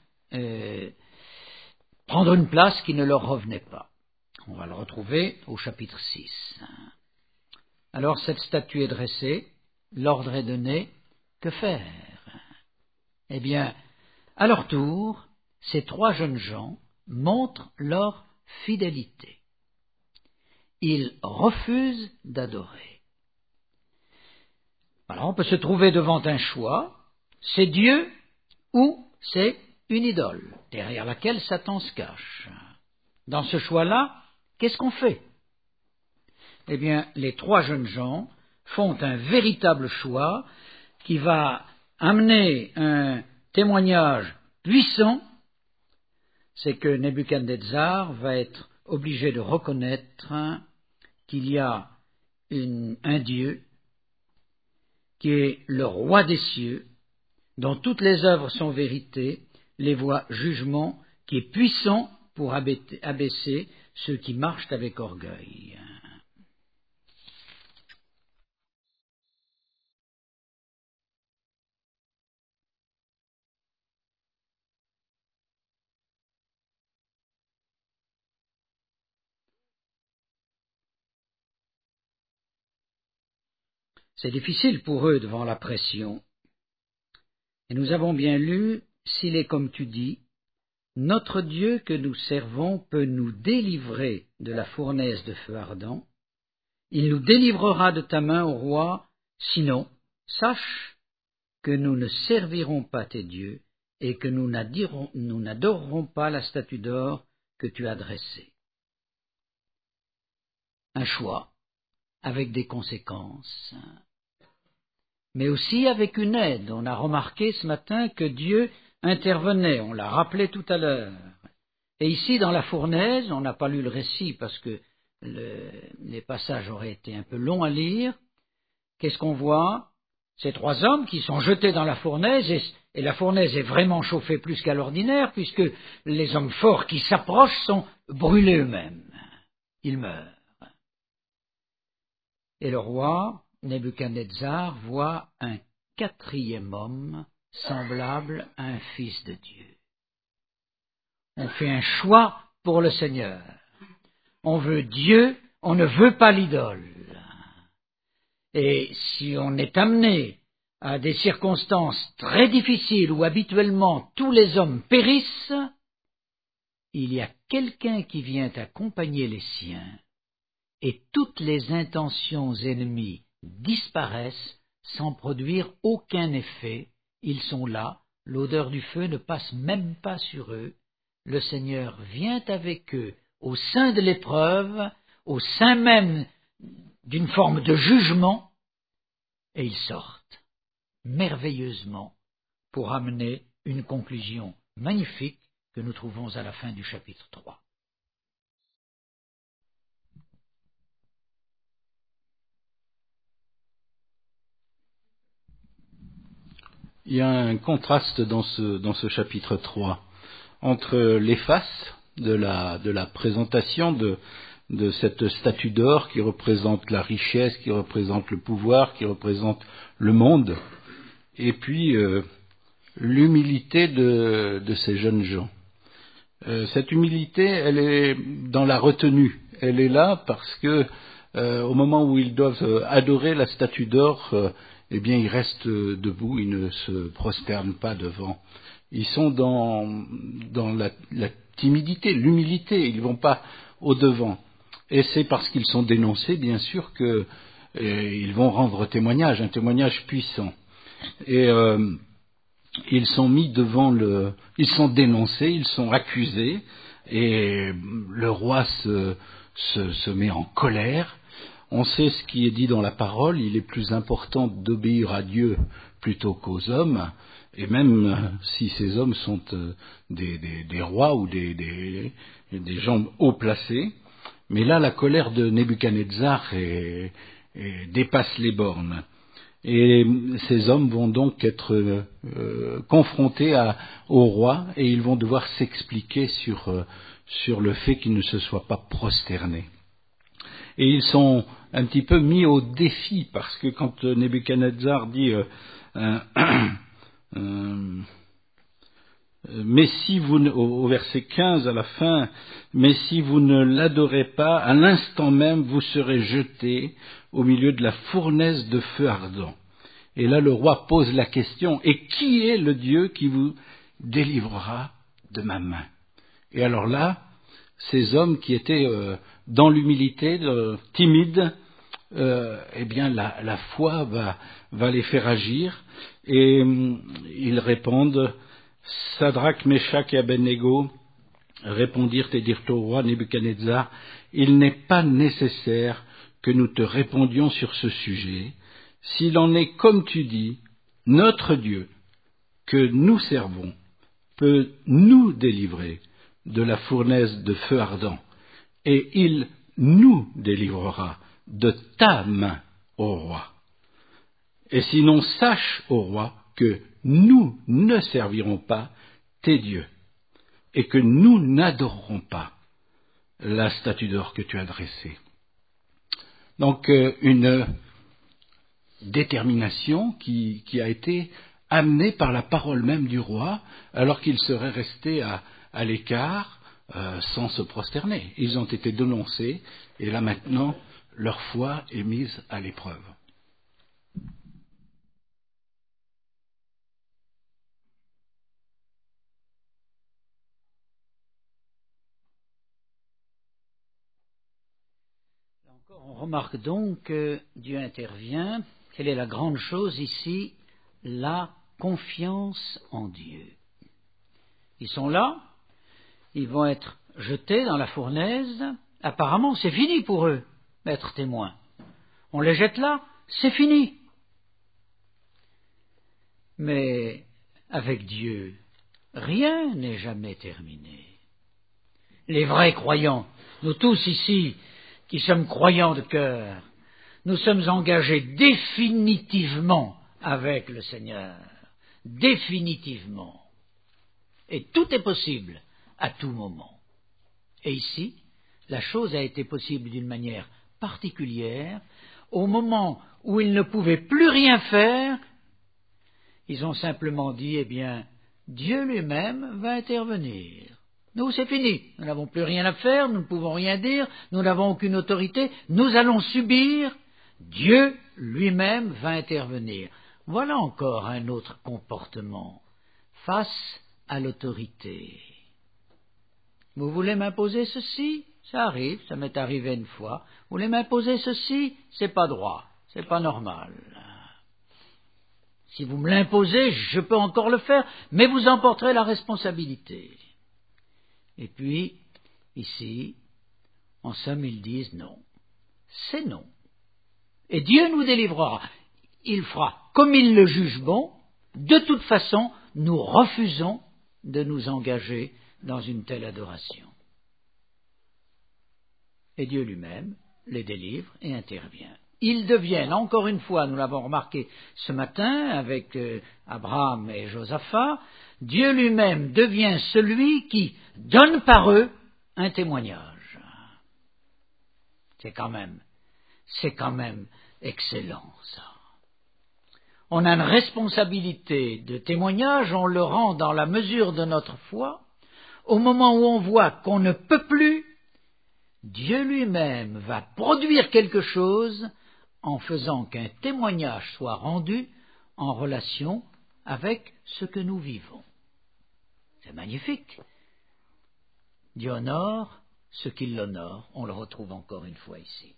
prendre une place qui ne leur revenait pas. On va le retrouver au chapitre 6. Alors cette statue est dressée, l'ordre est donné, que faire? Eh bien, à leur tour, ces 3 jeunes gens montrent leur fidélité. Ils refusent d'adorer. Alors on peut se trouver devant un choix, c'est Dieu ou c'est une idole, derrière laquelle Satan se cache. Dans ce choix-là, qu'est-ce qu'on fait? Eh bien, les 3 jeunes gens font un véritable choix qui va amener un témoignage puissant. C'est que Nebuchadnezzar va être obligé de reconnaître qu'il y a un Dieu qui est le roi des cieux, dont toutes les œuvres sont vérité, les voies jugement, qui est puissant pour abaisser ceux qui marchent avec orgueil. C'est difficile pour eux devant la pression. Et nous avons bien lu, s'il est comme tu dis, notre Dieu que nous servons peut nous délivrer de la fournaise de feu ardent, il nous délivrera de ta main, ô roi, sinon, sache que nous ne servirons pas tes dieux et que nous n'adorerons pas la statue d'or que tu as dressée. Un choix avec des conséquences, mais aussi avec une aide. On a remarqué ce matin que Dieu intervenait, on l'a rappelé tout à l'heure. Et ici, dans la fournaise, on n'a pas lu le récit parce que les passages auraient été un peu longs à lire. Qu'est-ce qu'on voit? Ces 3 hommes qui sont jetés dans la fournaise, et la fournaise est vraiment chauffée plus qu'à l'ordinaire, puisque les hommes forts qui s'approchent sont brûlés eux-mêmes. Ils meurent. Et le roi Nebuchadnezzar voit un quatrième homme semblable à un fils de Dieu. On fait un choix pour le Seigneur. On veut Dieu, on ne veut pas l'idole. Et si on est amené à des circonstances très difficiles où habituellement tous les hommes périssent, il y a quelqu'un qui vient accompagner les siens, et toutes les intentions ennemies disparaissent sans produire aucun effet. Ils sont là, l'odeur du feu ne passe même pas sur eux. Le Seigneur vient avec eux au sein de l'épreuve, au sein même d'une forme de jugement, et ils sortent merveilleusement pour amener une conclusion magnifique que nous trouvons à la fin du chapitre 3. Il y a un contraste dans ce chapitre 3 entre les faces de la présentation de cette statue d'or qui représente la richesse, qui représente le pouvoir, qui représente le monde, et puis l'humilité de ces jeunes gens. Cette humilité, elle est dans la retenue. Elle est là parce que au moment où ils doivent adorer la statue d'or, eh bien, ils restent debout, ils ne se prosternent pas devant. Ils sont dans la timidité, l'humilité, ils ne vont pas au-devant. Et c'est parce qu'ils sont dénoncés, bien sûr, qu'ils vont rendre témoignage, un témoignage puissant. Et ils sont mis devant ils sont dénoncés, ils sont accusés, et le roi se met en colère. On sait ce qui est dit dans la parole, il est plus important d'obéir à Dieu plutôt qu'aux hommes, et même si ces hommes sont des rois ou des gens haut placés. Mais là, la colère de Nebuchadnezzar dépasse les bornes. Et ces hommes vont donc être confrontés au roi, et ils vont devoir s'expliquer sur le fait qu'ils ne se soient pas prosternés. Et ils sont un petit peu mis au défi, parce que quand Nebuchadnezzar dit mais si vous, au verset 15 à la fin, mais si vous ne l'adorez pas, à l'instant même vous serez jetés au milieu de la fournaise de feu ardent. Et là le roi pose la question, et qui est le Dieu qui vous délivrera de ma main? Et alors là, ces hommes qui étaient dans l'humilité, timides, eh bien la foi va les faire agir, et ils répondent. Sadrach, Méchach et Abednego répondirent et dirent au roi Nebuchadnezzar, il n'est pas nécessaire que nous te répondions sur ce sujet. S'il en est comme tu dis, notre Dieu, que nous servons, peut nous délivrer de la fournaise de feu ardent, et il nous délivrera de ta main, ô roi. Et sinon, sache, ô roi, que nous ne servirons pas tes dieux, et que nous n'adorerons pas la statue d'or que tu as dressée. Donc, une détermination qui a été amenée par la parole même du roi, alors qu'il serait resté à l'écart, sans se prosterner. Ils ont été dénoncés, et là maintenant, leur foi est mise à l'épreuve. On remarque donc que Dieu intervient. Quelle est la grande chose ici? La confiance en Dieu. Ils sont là, ils vont être jetés dans la fournaise. Apparemment, c'est fini pour eux, être témoins. On les jette là, c'est fini. Mais avec Dieu, rien n'est jamais terminé. Les vrais croyants, nous tous ici, qui sommes croyants de cœur, nous sommes engagés définitivement avec le Seigneur. Définitivement. Et tout est possible à tout moment. Et ici, la chose a été possible d'une manière particulière au moment où ils ne pouvaient plus rien faire, ils ont simplement dit, eh bien, Dieu lui-même va intervenir. Nous, c'est fini. Nous n'avons plus rien à faire, nous ne pouvons rien dire, nous n'avons aucune autorité, nous allons subir. Dieu lui-même va intervenir. Voilà encore un autre comportement face à l'autorité. Vous voulez m'imposer ceci? Ça arrive, ça m'est arrivé une fois. Vous voulez m'imposer ceci? C'est pas droit, c'est pas normal. Si vous me l'imposez, je peux encore le faire, mais vous en porterez la responsabilité. Et puis, ici, en somme, ils disent non. C'est non. Et Dieu nous délivrera. Il fera comme il le juge bon. De toute façon, nous refusons de nous engager dans une telle adoration. Et Dieu lui-même les délivre et intervient. Ils deviennent, encore une fois, nous l'avons remarqué ce matin avec Abraham et Josaphat, Dieu lui-même devient celui qui donne par eux un témoignage. C'est quand même excellent, ça. On a une responsabilité de témoignage, on le rend dans la mesure de notre foi. Au moment où on voit qu'on ne peut plus, Dieu lui-même va produire quelque chose en faisant qu'un témoignage soit rendu en relation avec ce que nous vivons. C'est magnifique. Dieu honore ce qui l'honore. On le retrouve encore une fois ici.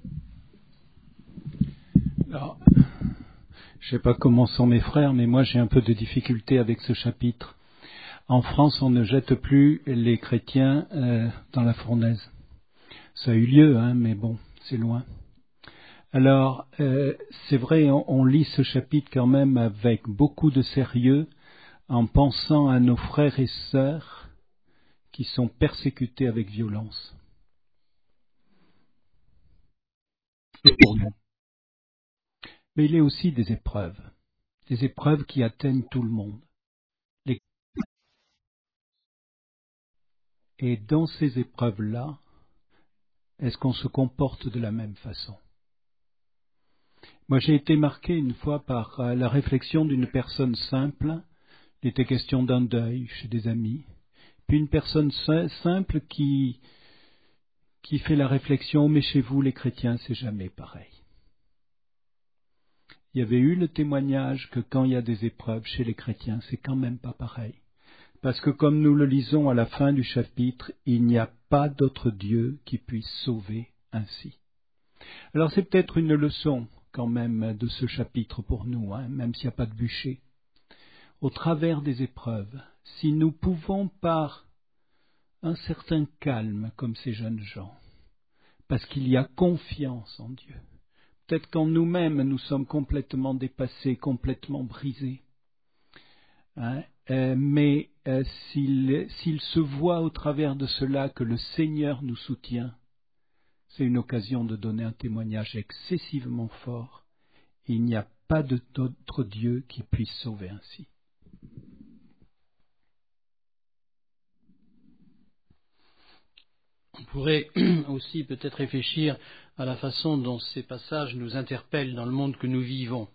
Alors, je ne sais pas comment sont mes frères, mais moi j'ai un peu de difficulté avec ce chapitre. En France, on ne jette plus les chrétiens dans la fournaise. Ça a eu lieu, mais bon, c'est loin. Alors, c'est vrai, on lit ce chapitre quand même avec beaucoup de sérieux, en pensant à nos frères et sœurs qui sont persécutés avec violence. Et pour nous. Mais il y a aussi des épreuves qui atteignent tout le monde. Et dans ces épreuves-là, est-ce qu'on se comporte de la même façon? Moi, j'ai été marqué une fois par la réflexion d'une personne simple. Il était question d'un deuil chez des amis. Puis une personne simple qui fait la réflexion, mais chez vous, les chrétiens, c'est jamais pareil. Il y avait eu le témoignage que quand il y a des épreuves chez les chrétiens, c'est quand même pas pareil. Parce que comme nous le lisons à la fin du chapitre, il n'y a pas d'autre Dieu qui puisse sauver ainsi. Alors c'est peut-être une leçon quand même de ce chapitre pour nous, même s'il n'y a pas de bûcher. Au travers des épreuves, si nous pouvons par un certain calme comme ces jeunes gens, parce qu'il y a confiance en Dieu, peut-être qu'en nous-mêmes nous sommes complètement dépassés, complètement brisés, mais s'il se voit au travers de cela que le Seigneur nous soutient, c'est une occasion de donner un témoignage excessivement fort. Il n'y a pas d'autre Dieu qui puisse sauver ainsi. On pourrait aussi peut-être réfléchir à la façon dont ces passages nous interpellent dans le monde que nous vivons.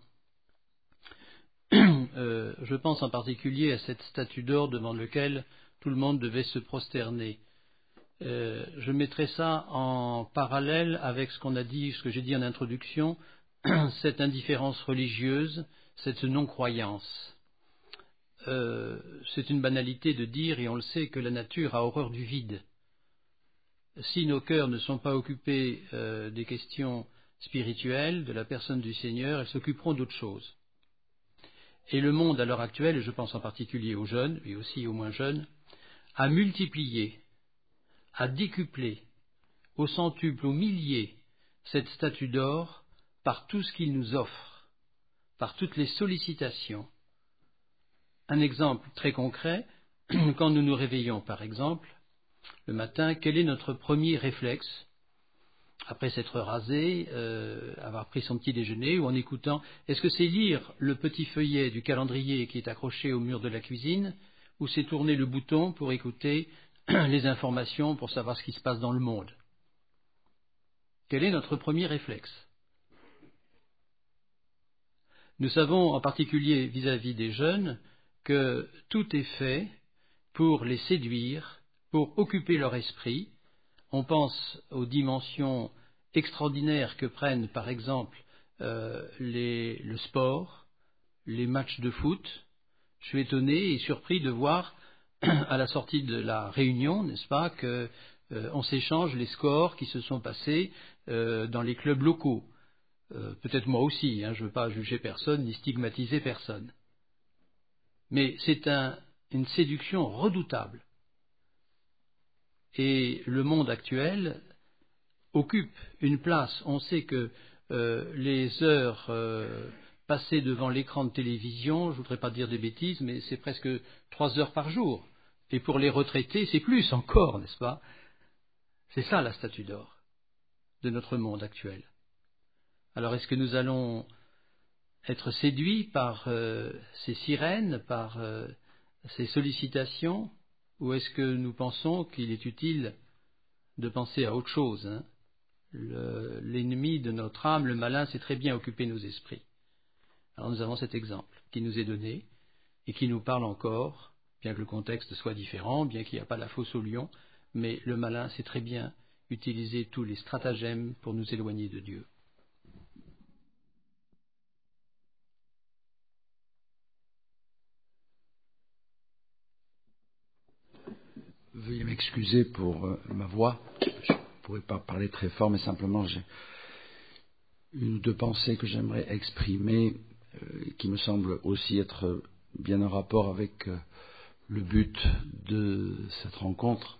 Je pense en particulier à cette statue d'or devant laquelle tout le monde devait se prosterner. Je mettrai ça en parallèle avec ce que j'ai dit en introduction, cette indifférence religieuse, cette non-croyance. C'est une banalité de dire, et on le sait, que la nature a horreur du vide. Si nos cœurs ne sont pas occupés des questions spirituelles, de la personne du Seigneur, elles s'occuperont d'autre chose. Et le monde à l'heure actuelle, et je pense en particulier aux jeunes, mais aussi aux moins jeunes, a multiplié, a décuplé, au centuple, au millier, cette statue d'or par tout ce qu'il nous offre, par toutes les sollicitations. Un exemple très concret, quand nous nous réveillons par exemple, le matin, quel est notre premier réflexe après s'être rasé, avoir pris son petit déjeuner ou en écoutant? Est-ce que c'est lire le petit feuillet du calendrier qui est accroché au mur de la cuisine ou c'est tourner le bouton pour écouter les informations pour savoir ce qui se passe dans le monde? Quel est notre premier réflexe? Nous savons en particulier vis-à-vis des jeunes que tout est fait pour les séduire, pour occuper leur esprit. On pense aux dimensions extraordinaires que prennent par exemple le sport, les matchs de foot. Je suis étonné et surpris de voir à la sortie de la réunion, n'est-ce pas, qu'on s'échange les scores qui se sont passés dans les clubs locaux. Peut-être moi aussi, je ne veux pas juger personne ni stigmatiser personne. Mais c'est une séduction redoutable. Et le monde actuel occupe une place. On sait que les heures passées devant l'écran de télévision, je ne voudrais pas dire des bêtises, mais c'est presque 3 heures par jour. Et pour les retraités, c'est plus encore, n'est-ce pas? C'est ça la statue d'or de notre monde actuel. Alors est-ce que nous allons être séduits par ces sirènes, par ces sollicitations, ou est-ce que nous pensons qu'il est utile de penser à autre chose, L'ennemi de notre âme, le malin, sait très bien occuper nos esprits. Alors nous avons cet exemple qui nous est donné et qui nous parle encore, bien que le contexte soit différent, bien qu'il n'y a pas la fosse au lion, mais le malin sait très bien utiliser tous les stratagèmes pour nous éloigner de Dieu. Veuillez m'excuser pour ma voix. Je ne pourrais pas parler très fort, mais simplement j'ai une ou deux pensées que j'aimerais exprimer, qui me semblent aussi être bien en rapport avec le but de cette rencontre.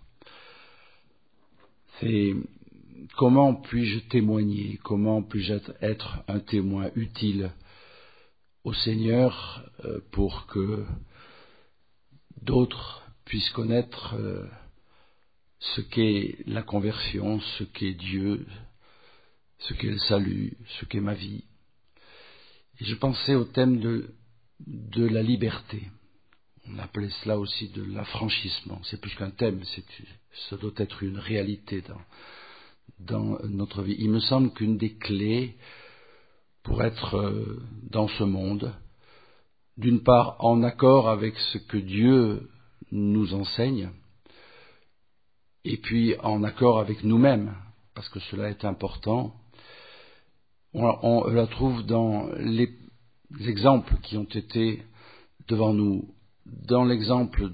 C'est comment puis-je témoigner, comment puis-je être un témoin utile au Seigneur pour que d'autres puissent connaître ce qu'est la conversion, ce qu'est Dieu, ce qu'est le salut, ce qu'est ma vie. Et je pensais au thème de la liberté. On appelait cela aussi de l'affranchissement. C'est plus qu'un thème, ça doit être une réalité dans notre vie. Il me semble qu'une des clés pour être dans ce monde, d'une part en accord avec ce que Dieu nous enseigne, et puis en accord avec nous-mêmes, parce que cela est important, on la trouve dans les exemples qui ont été devant nous, dans l'exemple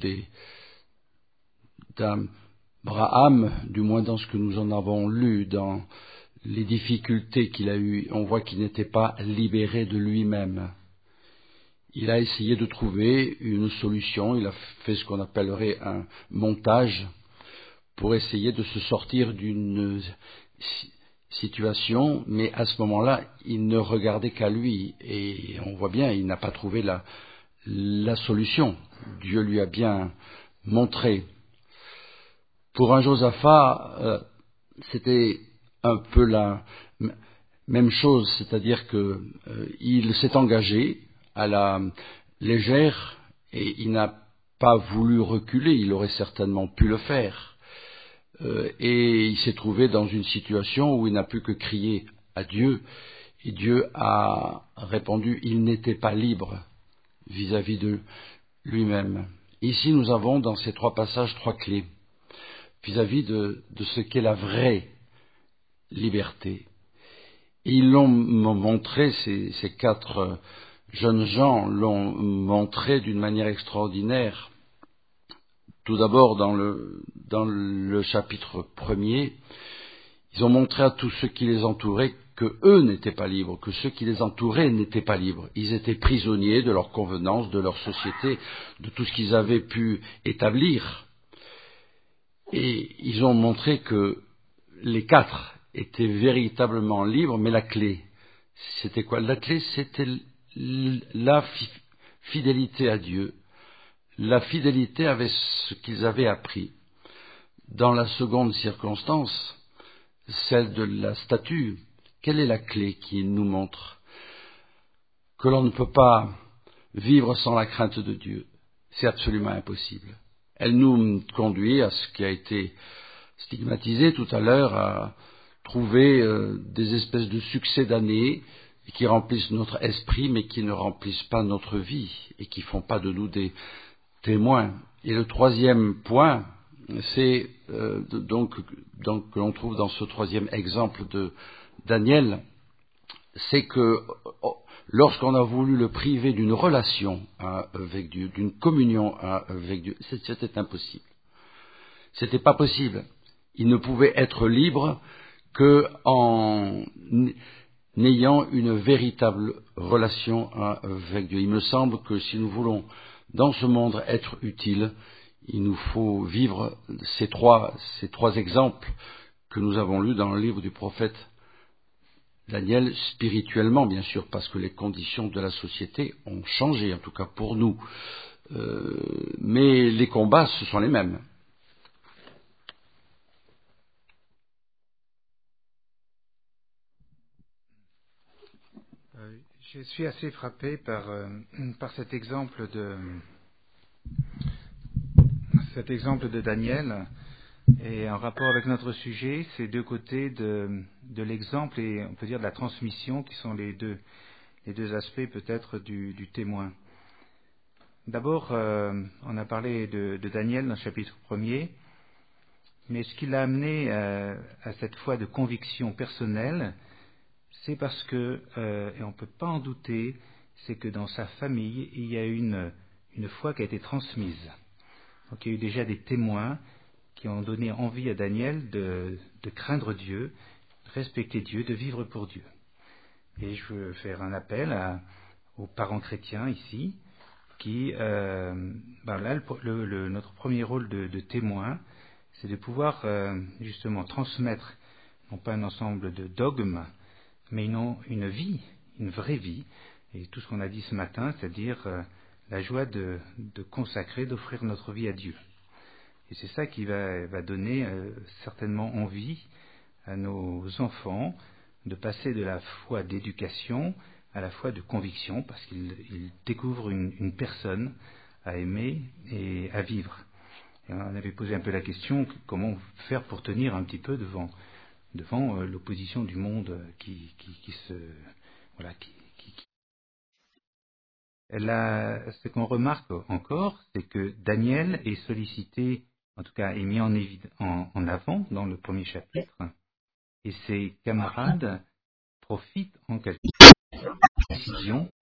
d'Abraham, du moins dans ce que nous en avons lu, dans les difficultés qu'il a eues, on voit qu'il n'était pas libéré de lui-même. Il a essayé de trouver une solution, il a fait ce qu'on appellerait un montage pour essayer de se sortir d'une situation, mais à ce moment-là, il ne regardait qu'à lui, et on voit bien, il n'a pas trouvé la solution. Dieu lui a bien montré. Pour un Josaphat, c'était un peu la même chose, c'est-à-dire que il s'est engagé à la légère et il n'a pas voulu reculer, il aurait certainement pu le faire. Et il s'est trouvé dans une situation où il n'a plus que crier à Dieu, et Dieu a répondu, il n'était pas libre vis-à-vis de lui-même. Ici, nous avons dans ces 3 passages 3 clés vis-à-vis de ce qu'est la vraie liberté. Et ils l'ont montré, ces 4 jeunes gens l'ont montré d'une manière extraordinaire. Tout d'abord, dans le chapitre 1er, ils ont montré à tous ceux qui les entouraient que eux n'étaient pas libres, que ceux qui les entouraient n'étaient pas libres. Ils étaient prisonniers de leur convenance, de leur société, de tout ce qu'ils avaient pu établir. Et ils ont montré que les 4 étaient véritablement libres, mais la clé, c'était quoi? La clé, c'était la fidélité à Dieu, la fidélité avec ce qu'ils avaient appris. Dans la seconde circonstance, celle de la statue, quelle est la clé qui nous montre que l'on ne peut pas vivre sans la crainte de Dieu? C'est absolument impossible. Elle nous conduit à ce qui a été stigmatisé tout à l'heure, à trouver des espèces de succès d'années, qui remplissent notre esprit, mais qui ne remplissent pas notre vie et qui font pas de nous des témoins. Et le troisième point, c'est donc que l'on trouve dans ce troisième exemple de Daniel, c'est que lorsqu'on a voulu le priver d'une relation avec Dieu, d'une communion avec Dieu, c'était impossible. C'était pas possible. Il ne pouvait être libre qu'en ayant une véritable relation avec Dieu. Il me semble que si nous voulons dans ce monde être utiles, il nous faut vivre ces trois exemples que nous avons lus dans le livre du prophète Daniel, spirituellement bien sûr, parce que les conditions de la société ont changé, en tout cas pour nous. Mais les combats, ce sont les mêmes. Je suis assez frappé par cet exemple de Daniel, et en rapport avec notre sujet, ces deux côtés de l'exemple et on peut dire de la transmission qui sont les deux aspects peut-être du témoin. D'abord, on a parlé de Daniel dans le chapitre 1er, mais ce qui l'a amené à cette foi de conviction personnelle, c'est parce que, et on ne peut pas en douter, c'est que dans sa famille, il y a une foi qui a été transmise. Donc il y a eu déjà des témoins qui ont donné envie à Daniel de craindre Dieu, de respecter Dieu, de vivre pour Dieu. Et je veux faire un appel aux parents chrétiens ici, qui, là, notre premier rôle de témoin, c'est de pouvoir justement transmettre, non pas un ensemble de dogmes, mais une vie, une vraie vie, et tout ce qu'on a dit ce matin, c'est-à-dire la joie de consacrer, d'offrir notre vie à Dieu. Et c'est ça qui va donner certainement envie à nos enfants de passer de la foi d'éducation à la foi de conviction, parce qu'ils découvrent une personne à aimer et à vivre. Et on avait posé un peu la question, comment faire pour tenir un petit peu devant l'opposition du monde ce qu'on remarque encore, c'est que Daniel est sollicité, en tout cas est mis en avant dans le premier chapitre, et ses camarades profitent en quelque sorte de la décision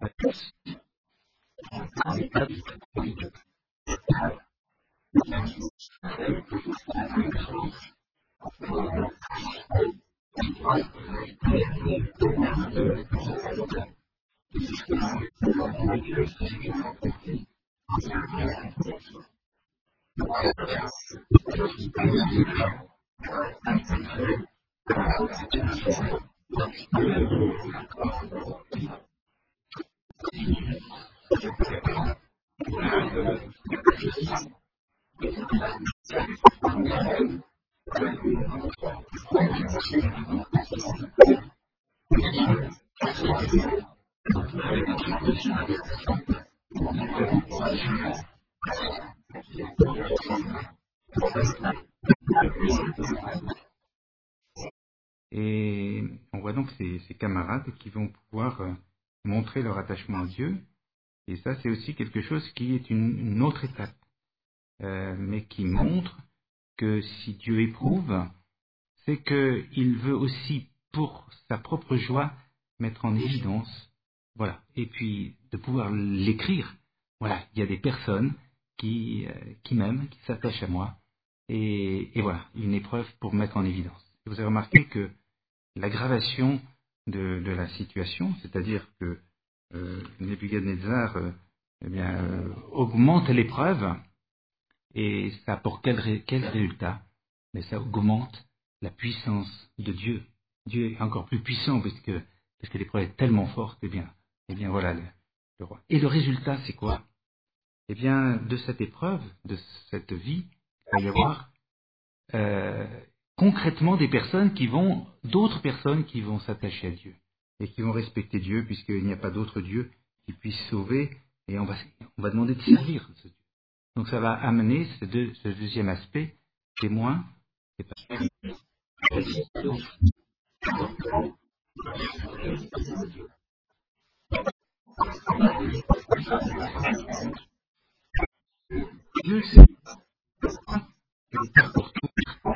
Et on voit donc ces camarades qui vont pouvoir montrer leur attachement à Dieu. Et ça, c'est aussi quelque chose qui est une autre étape, mais qui montre que si Dieu éprouve, c'est qu'il veut aussi, pour sa propre joie, mettre en évidence, voilà, et puis de pouvoir l'écrire. Voilà, il y a des personnes qui m'aiment, qui s'attachent à moi, et voilà, une épreuve pour mettre en évidence. Vous avez remarqué que l'aggravation de la situation, c'est-à-dire que Nebuchadnezzar augmente l'épreuve, et ça a pour quel résultat? Mais ça augmente la puissance de Dieu. Dieu est encore plus puissant parce que l'épreuve est tellement forte, et bien voilà le roi. Et le résultat, c'est quoi? Eh bien, de cette épreuve, de cette vie, il va y avoir concrètement d'autres personnes qui vont s'attacher à Dieu et qui vont respecter Dieu, puisqu'il n'y a pas d'autre Dieu qui puisse sauver, et on va demander de servir ce Dieu. Donc ça va amener ce deuxième aspect, témoin. Dieu, c'est pour tout.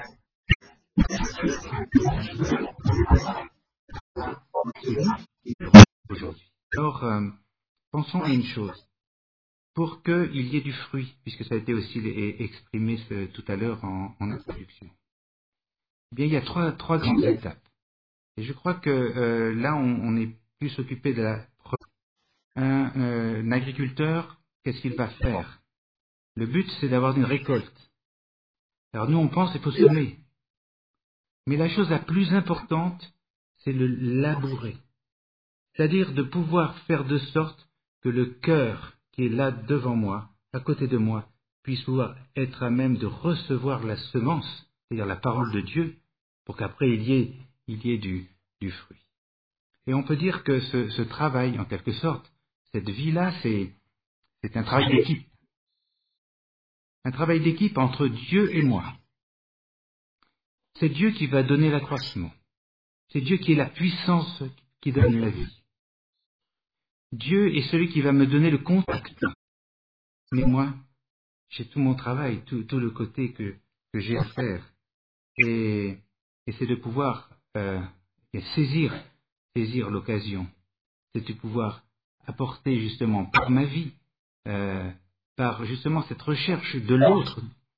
Aujourd'hui. Alors, pensons à une chose. Pour qu'il y ait du fruit, puisque ça a été aussi exprimé tout à l'heure en introduction, eh bien, il y a trois grandes étapes. Et je crois que là, on est plus occupé de la première. Un agriculteur, qu'est-ce qu'il va faire? Le but, c'est d'avoir une récolte. Alors nous, on pense qu'il faut semer. Mais la chose la plus importante, c'est le labourer. C'est-à-dire de pouvoir faire de sorte que le cœur qui est là devant moi, à côté de moi, puisse pouvoir être à même de recevoir la semence, c'est-à-dire la parole de Dieu, pour qu'après il y ait du fruit. Et on peut dire que ce travail, en quelque sorte, cette vie-là, c'est un travail d'équipe. Un travail d'équipe entre Dieu et moi. C'est Dieu qui va donner l'accroissement. C'est Dieu qui est la puissance qui donne la vie. Dieu est celui qui va me donner le contact. Mais moi, j'ai tout mon travail, tout le côté que j'ai à faire. Et c'est de pouvoir saisir l'occasion. C'est de pouvoir apporter justement par ma vie, par justement cette recherche de l'autre,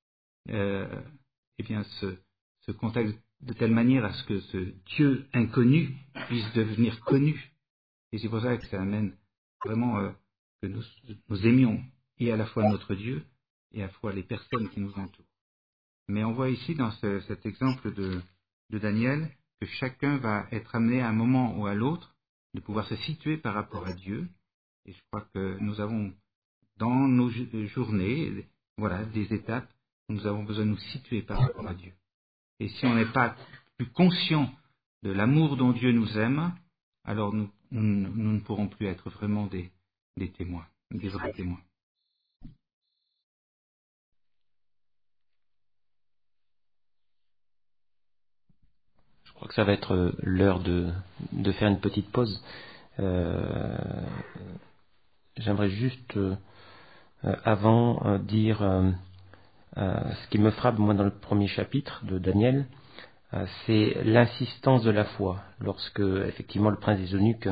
ce contact de telle manière à ce que ce Dieu inconnu puisse devenir connu. Et c'est pour ça que ça amène vraiment que nous aimions et à la fois notre Dieu et à la fois les personnes qui nous entourent. Mais on voit ici dans cet exemple de Daniel que chacun va être amené à un moment ou à l'autre de pouvoir se situer par rapport à Dieu. Et je crois que nous avons dans nos journées, des étapes où nous avons besoin de nous situer par rapport à Dieu. Et si on n'est pas plus conscient de l'amour dont Dieu nous aime, alors nous ne pourrons plus être vraiment des témoins, des vrais témoins. Je crois que ça va être l'heure de faire une petite pause. J'aimerais juste avant dire ce qui me frappe moi dans le premier chapitre de Daniel, c'est l'insistance de la foi. Lorsque effectivement le prince des eunuques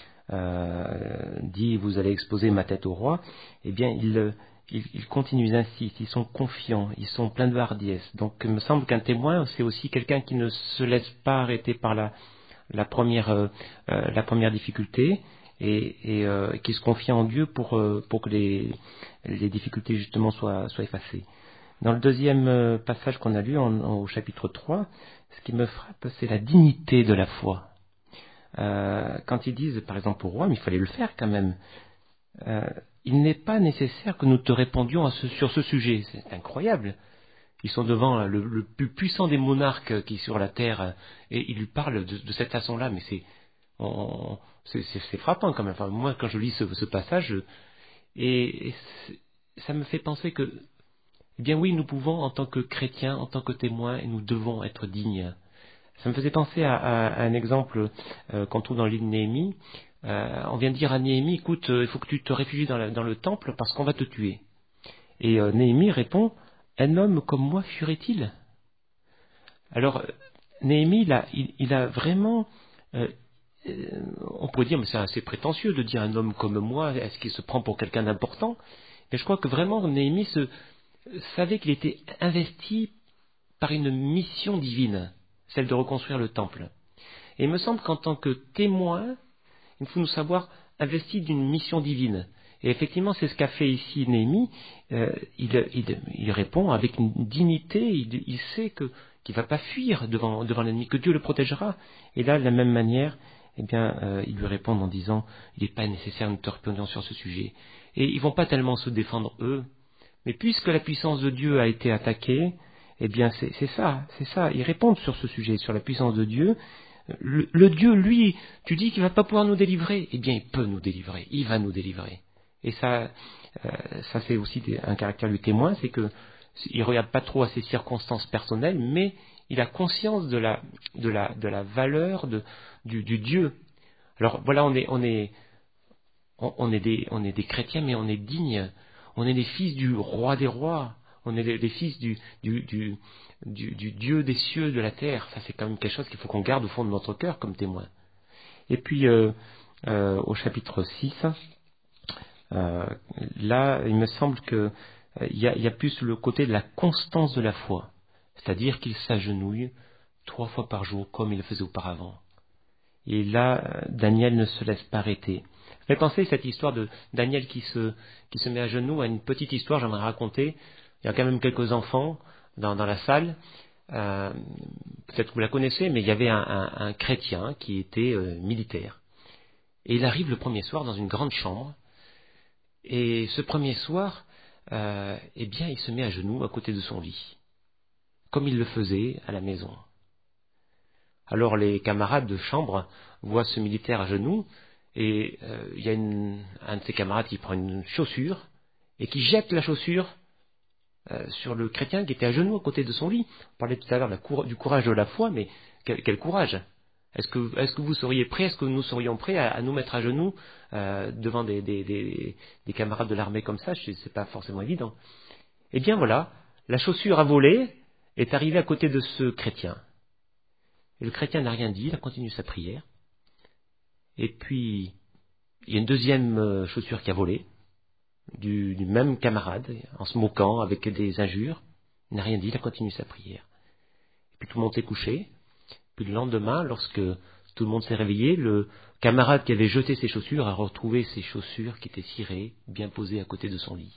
dit vous allez exposer ma tête au roi, eh bien ils continuent, ils insistent, ils sont confiants, ils sont pleins de hardiesse. Donc il me semble qu'un témoin c'est aussi quelqu'un qui ne se laisse pas arrêter par la première difficulté et qui se confie en Dieu pour que les difficultés justement soient effacées. Dans le deuxième passage qu'on a lu au chapitre 3, ce qui me frappe, c'est la dignité de la foi. Quand ils disent, par exemple, au roi, mais il fallait le faire quand même, il n'est pas nécessaire que nous te répondions sur ce sujet. C'est incroyable. Ils sont devant le plus puissant des monarques qui est sur la terre, et ils lui parlent de cette façon-là, mais c'est frappant quand même. Enfin, moi, quand je lis ce passage, et ça me fait penser que eh bien oui, nous pouvons, en tant que chrétiens, en tant que témoins, et nous devons être dignes. Ça me faisait penser à un exemple qu'on trouve dans l'île Néhémie. On vient de dire à Néhémie, écoute, il faut que tu te réfugies dans le temple parce qu'on va te tuer. Et Néhémie répond, un homme comme moi fuirait-il? Alors, Néhémie, il a vraiment... on pourrait dire, mais c'est assez prétentieux de dire un homme comme moi, est-ce qu'il se prend pour quelqu'un d'important? Mais je crois que vraiment, Néhémie savait qu'il était investi par une mission divine, celle de reconstruire le temple. Et il me semble qu'en tant que témoin, il faut nous savoir investi d'une mission divine. Et effectivement, c'est ce qu'a fait ici Néhémie. Il répond avec une dignité, il sait qu'il ne va pas fuir devant l'ennemi, que Dieu le protégera. Et là, de la même manière, il lui répond en disant, il n'est pas nécessaire que nous te répondions sur ce sujet. Et ils ne vont pas tellement se défendre eux, mais puisque la puissance de Dieu a été attaquée, eh bien c'est ça. Ils répondent sur ce sujet, sur la puissance de Dieu. Le Dieu, lui, tu dis qu'il ne va pas pouvoir nous délivrer. Eh bien, il peut nous délivrer, il va nous délivrer. Et ça c'est aussi un caractère du témoin, c'est qu'il ne regarde pas trop à ses circonstances personnelles, mais il a conscience de la valeur du Dieu. Alors voilà, on on est des chrétiens, mais on est dignes. On est les fils du roi des rois. On est les fils du Dieu des cieux, de la terre. Ça, c'est quand même quelque chose qu'il faut qu'on garde au fond de notre cœur comme témoin. Et puis, au chapitre 6, là, il me semble que il y a plus le côté de la constance de la foi. C'est-à-dire qu'il s'agenouille 3 fois par jour, comme il le faisait auparavant. Et là, Daniel ne se laisse pas arrêter. Ça fait penser cette histoire de Daniel qui se met à genoux à une petite histoire, j'aimerais raconter. Il y a quand même quelques enfants dans la salle. Peut-être que vous la connaissez, mais il y avait un chrétien qui était militaire. Et il arrive le premier soir dans une grande chambre. Et ce premier soir, eh bien, il se met à genoux à côté de son lit, comme il le faisait à la maison. Alors les camarades de chambre voient ce militaire à genoux, et il y a un de ses camarades qui prend une chaussure, et qui jette la chaussure sur le chrétien qui était à genoux à côté de son lit. On parlait tout à l'heure du courage de la foi, mais quel courage! Est-ce que vous seriez prêts, est-ce que nous serions prêts à nous mettre à genoux devant des camarades de l'armée comme ça? C'est pas forcément évident. Eh bien voilà, la chaussure a volé, est arrivée à côté de ce chrétien. Et le chrétien n'a rien dit, il a continué sa prière. Et puis, il y a une deuxième chaussure qui a volé, du même camarade, en se moquant avec des injures. Il n'a rien dit, il a continué sa prière. Et puis tout le monde s'est couché. Puis le lendemain, lorsque tout le monde s'est réveillé, le camarade qui avait jeté ses chaussures a retrouvé ses chaussures qui étaient cirées, bien posées à côté de son lit.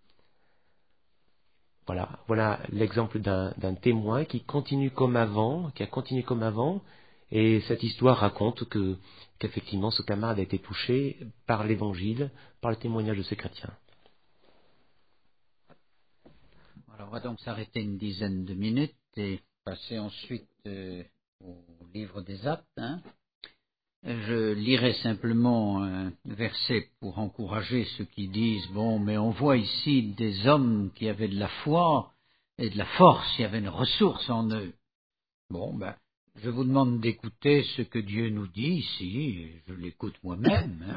Voilà l'exemple d'un témoin qui continue comme avant, et cette histoire raconte qu'effectivement ce camarade a été touché par l'évangile, par le témoignage de ces chrétiens. Alors, on va donc s'arrêter une dizaine de minutes et passer ensuite au livre des Actes. Je lirai simplement un verset pour encourager ceux qui disent « Bon, mais on voit ici des hommes qui avaient de la foi et de la force, il y avait une ressource en eux. » Bon, je vous demande d'écouter ce que Dieu nous dit ici, et je l'écoute moi-même.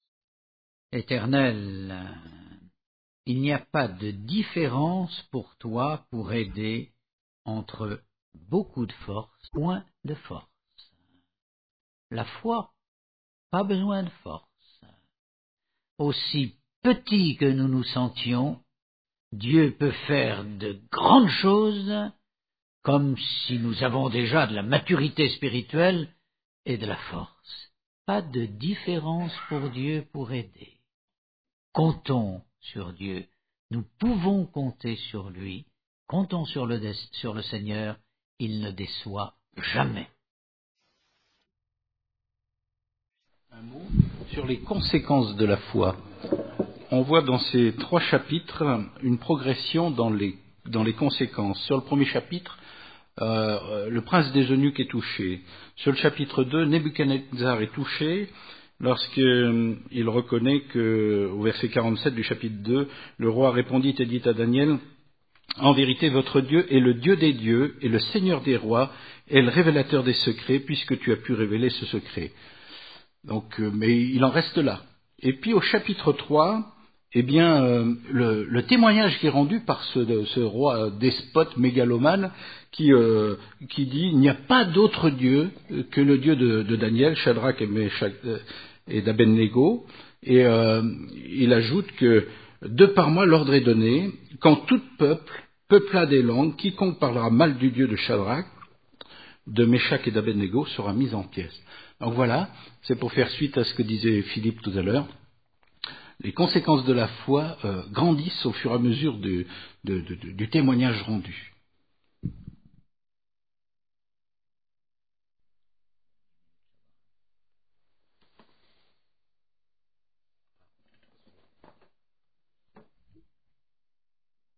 Éternel, il n'y a pas de différence pour toi pour aider entre beaucoup de force, point de force. La foi, pas besoin de force. Aussi petit que nous nous sentions, Dieu peut faire de grandes choses, comme si nous avons déjà de la maturité spirituelle et de la force. Pas de différence pour Dieu pour aider. Comptons sur Dieu. Nous pouvons compter sur lui. Comptons sur le Seigneur. Il ne déçoit jamais. Un mot sur les conséquences de la foi. On voit dans ces 3 chapitres une progression dans les conséquences. Sur le premier chapitre, le prince des eunuques est touché. Sur le chapitre 2, Nebuchadnezzar est touché lorsqu'il reconnaît que, au verset 47 du chapitre 2, le roi répondit et dit à Daniel: en vérité, votre Dieu est le Dieu des dieux et le Seigneur des rois et le révélateur des secrets, puisque tu as pu révéler ce secret. Donc, mais il en reste là. Et puis au chapitre 3, le témoignage qui est rendu par ce roi despote mégalomane qui dit: il n'y a pas d'autre Dieu que le Dieu de Daniel, Shadrach et d'Abednego. Et il ajoute que de par moi l'ordre est donné, quand tout peuple, peuplade et langue, quiconque parlera mal du Dieu de Shadrach, de Meshach et d'Abednego sera mis en pièces. Donc voilà, c'est pour faire suite à ce que disait Philippe tout à l'heure. Les conséquences de la foi grandissent au fur et à mesure du témoignage rendu.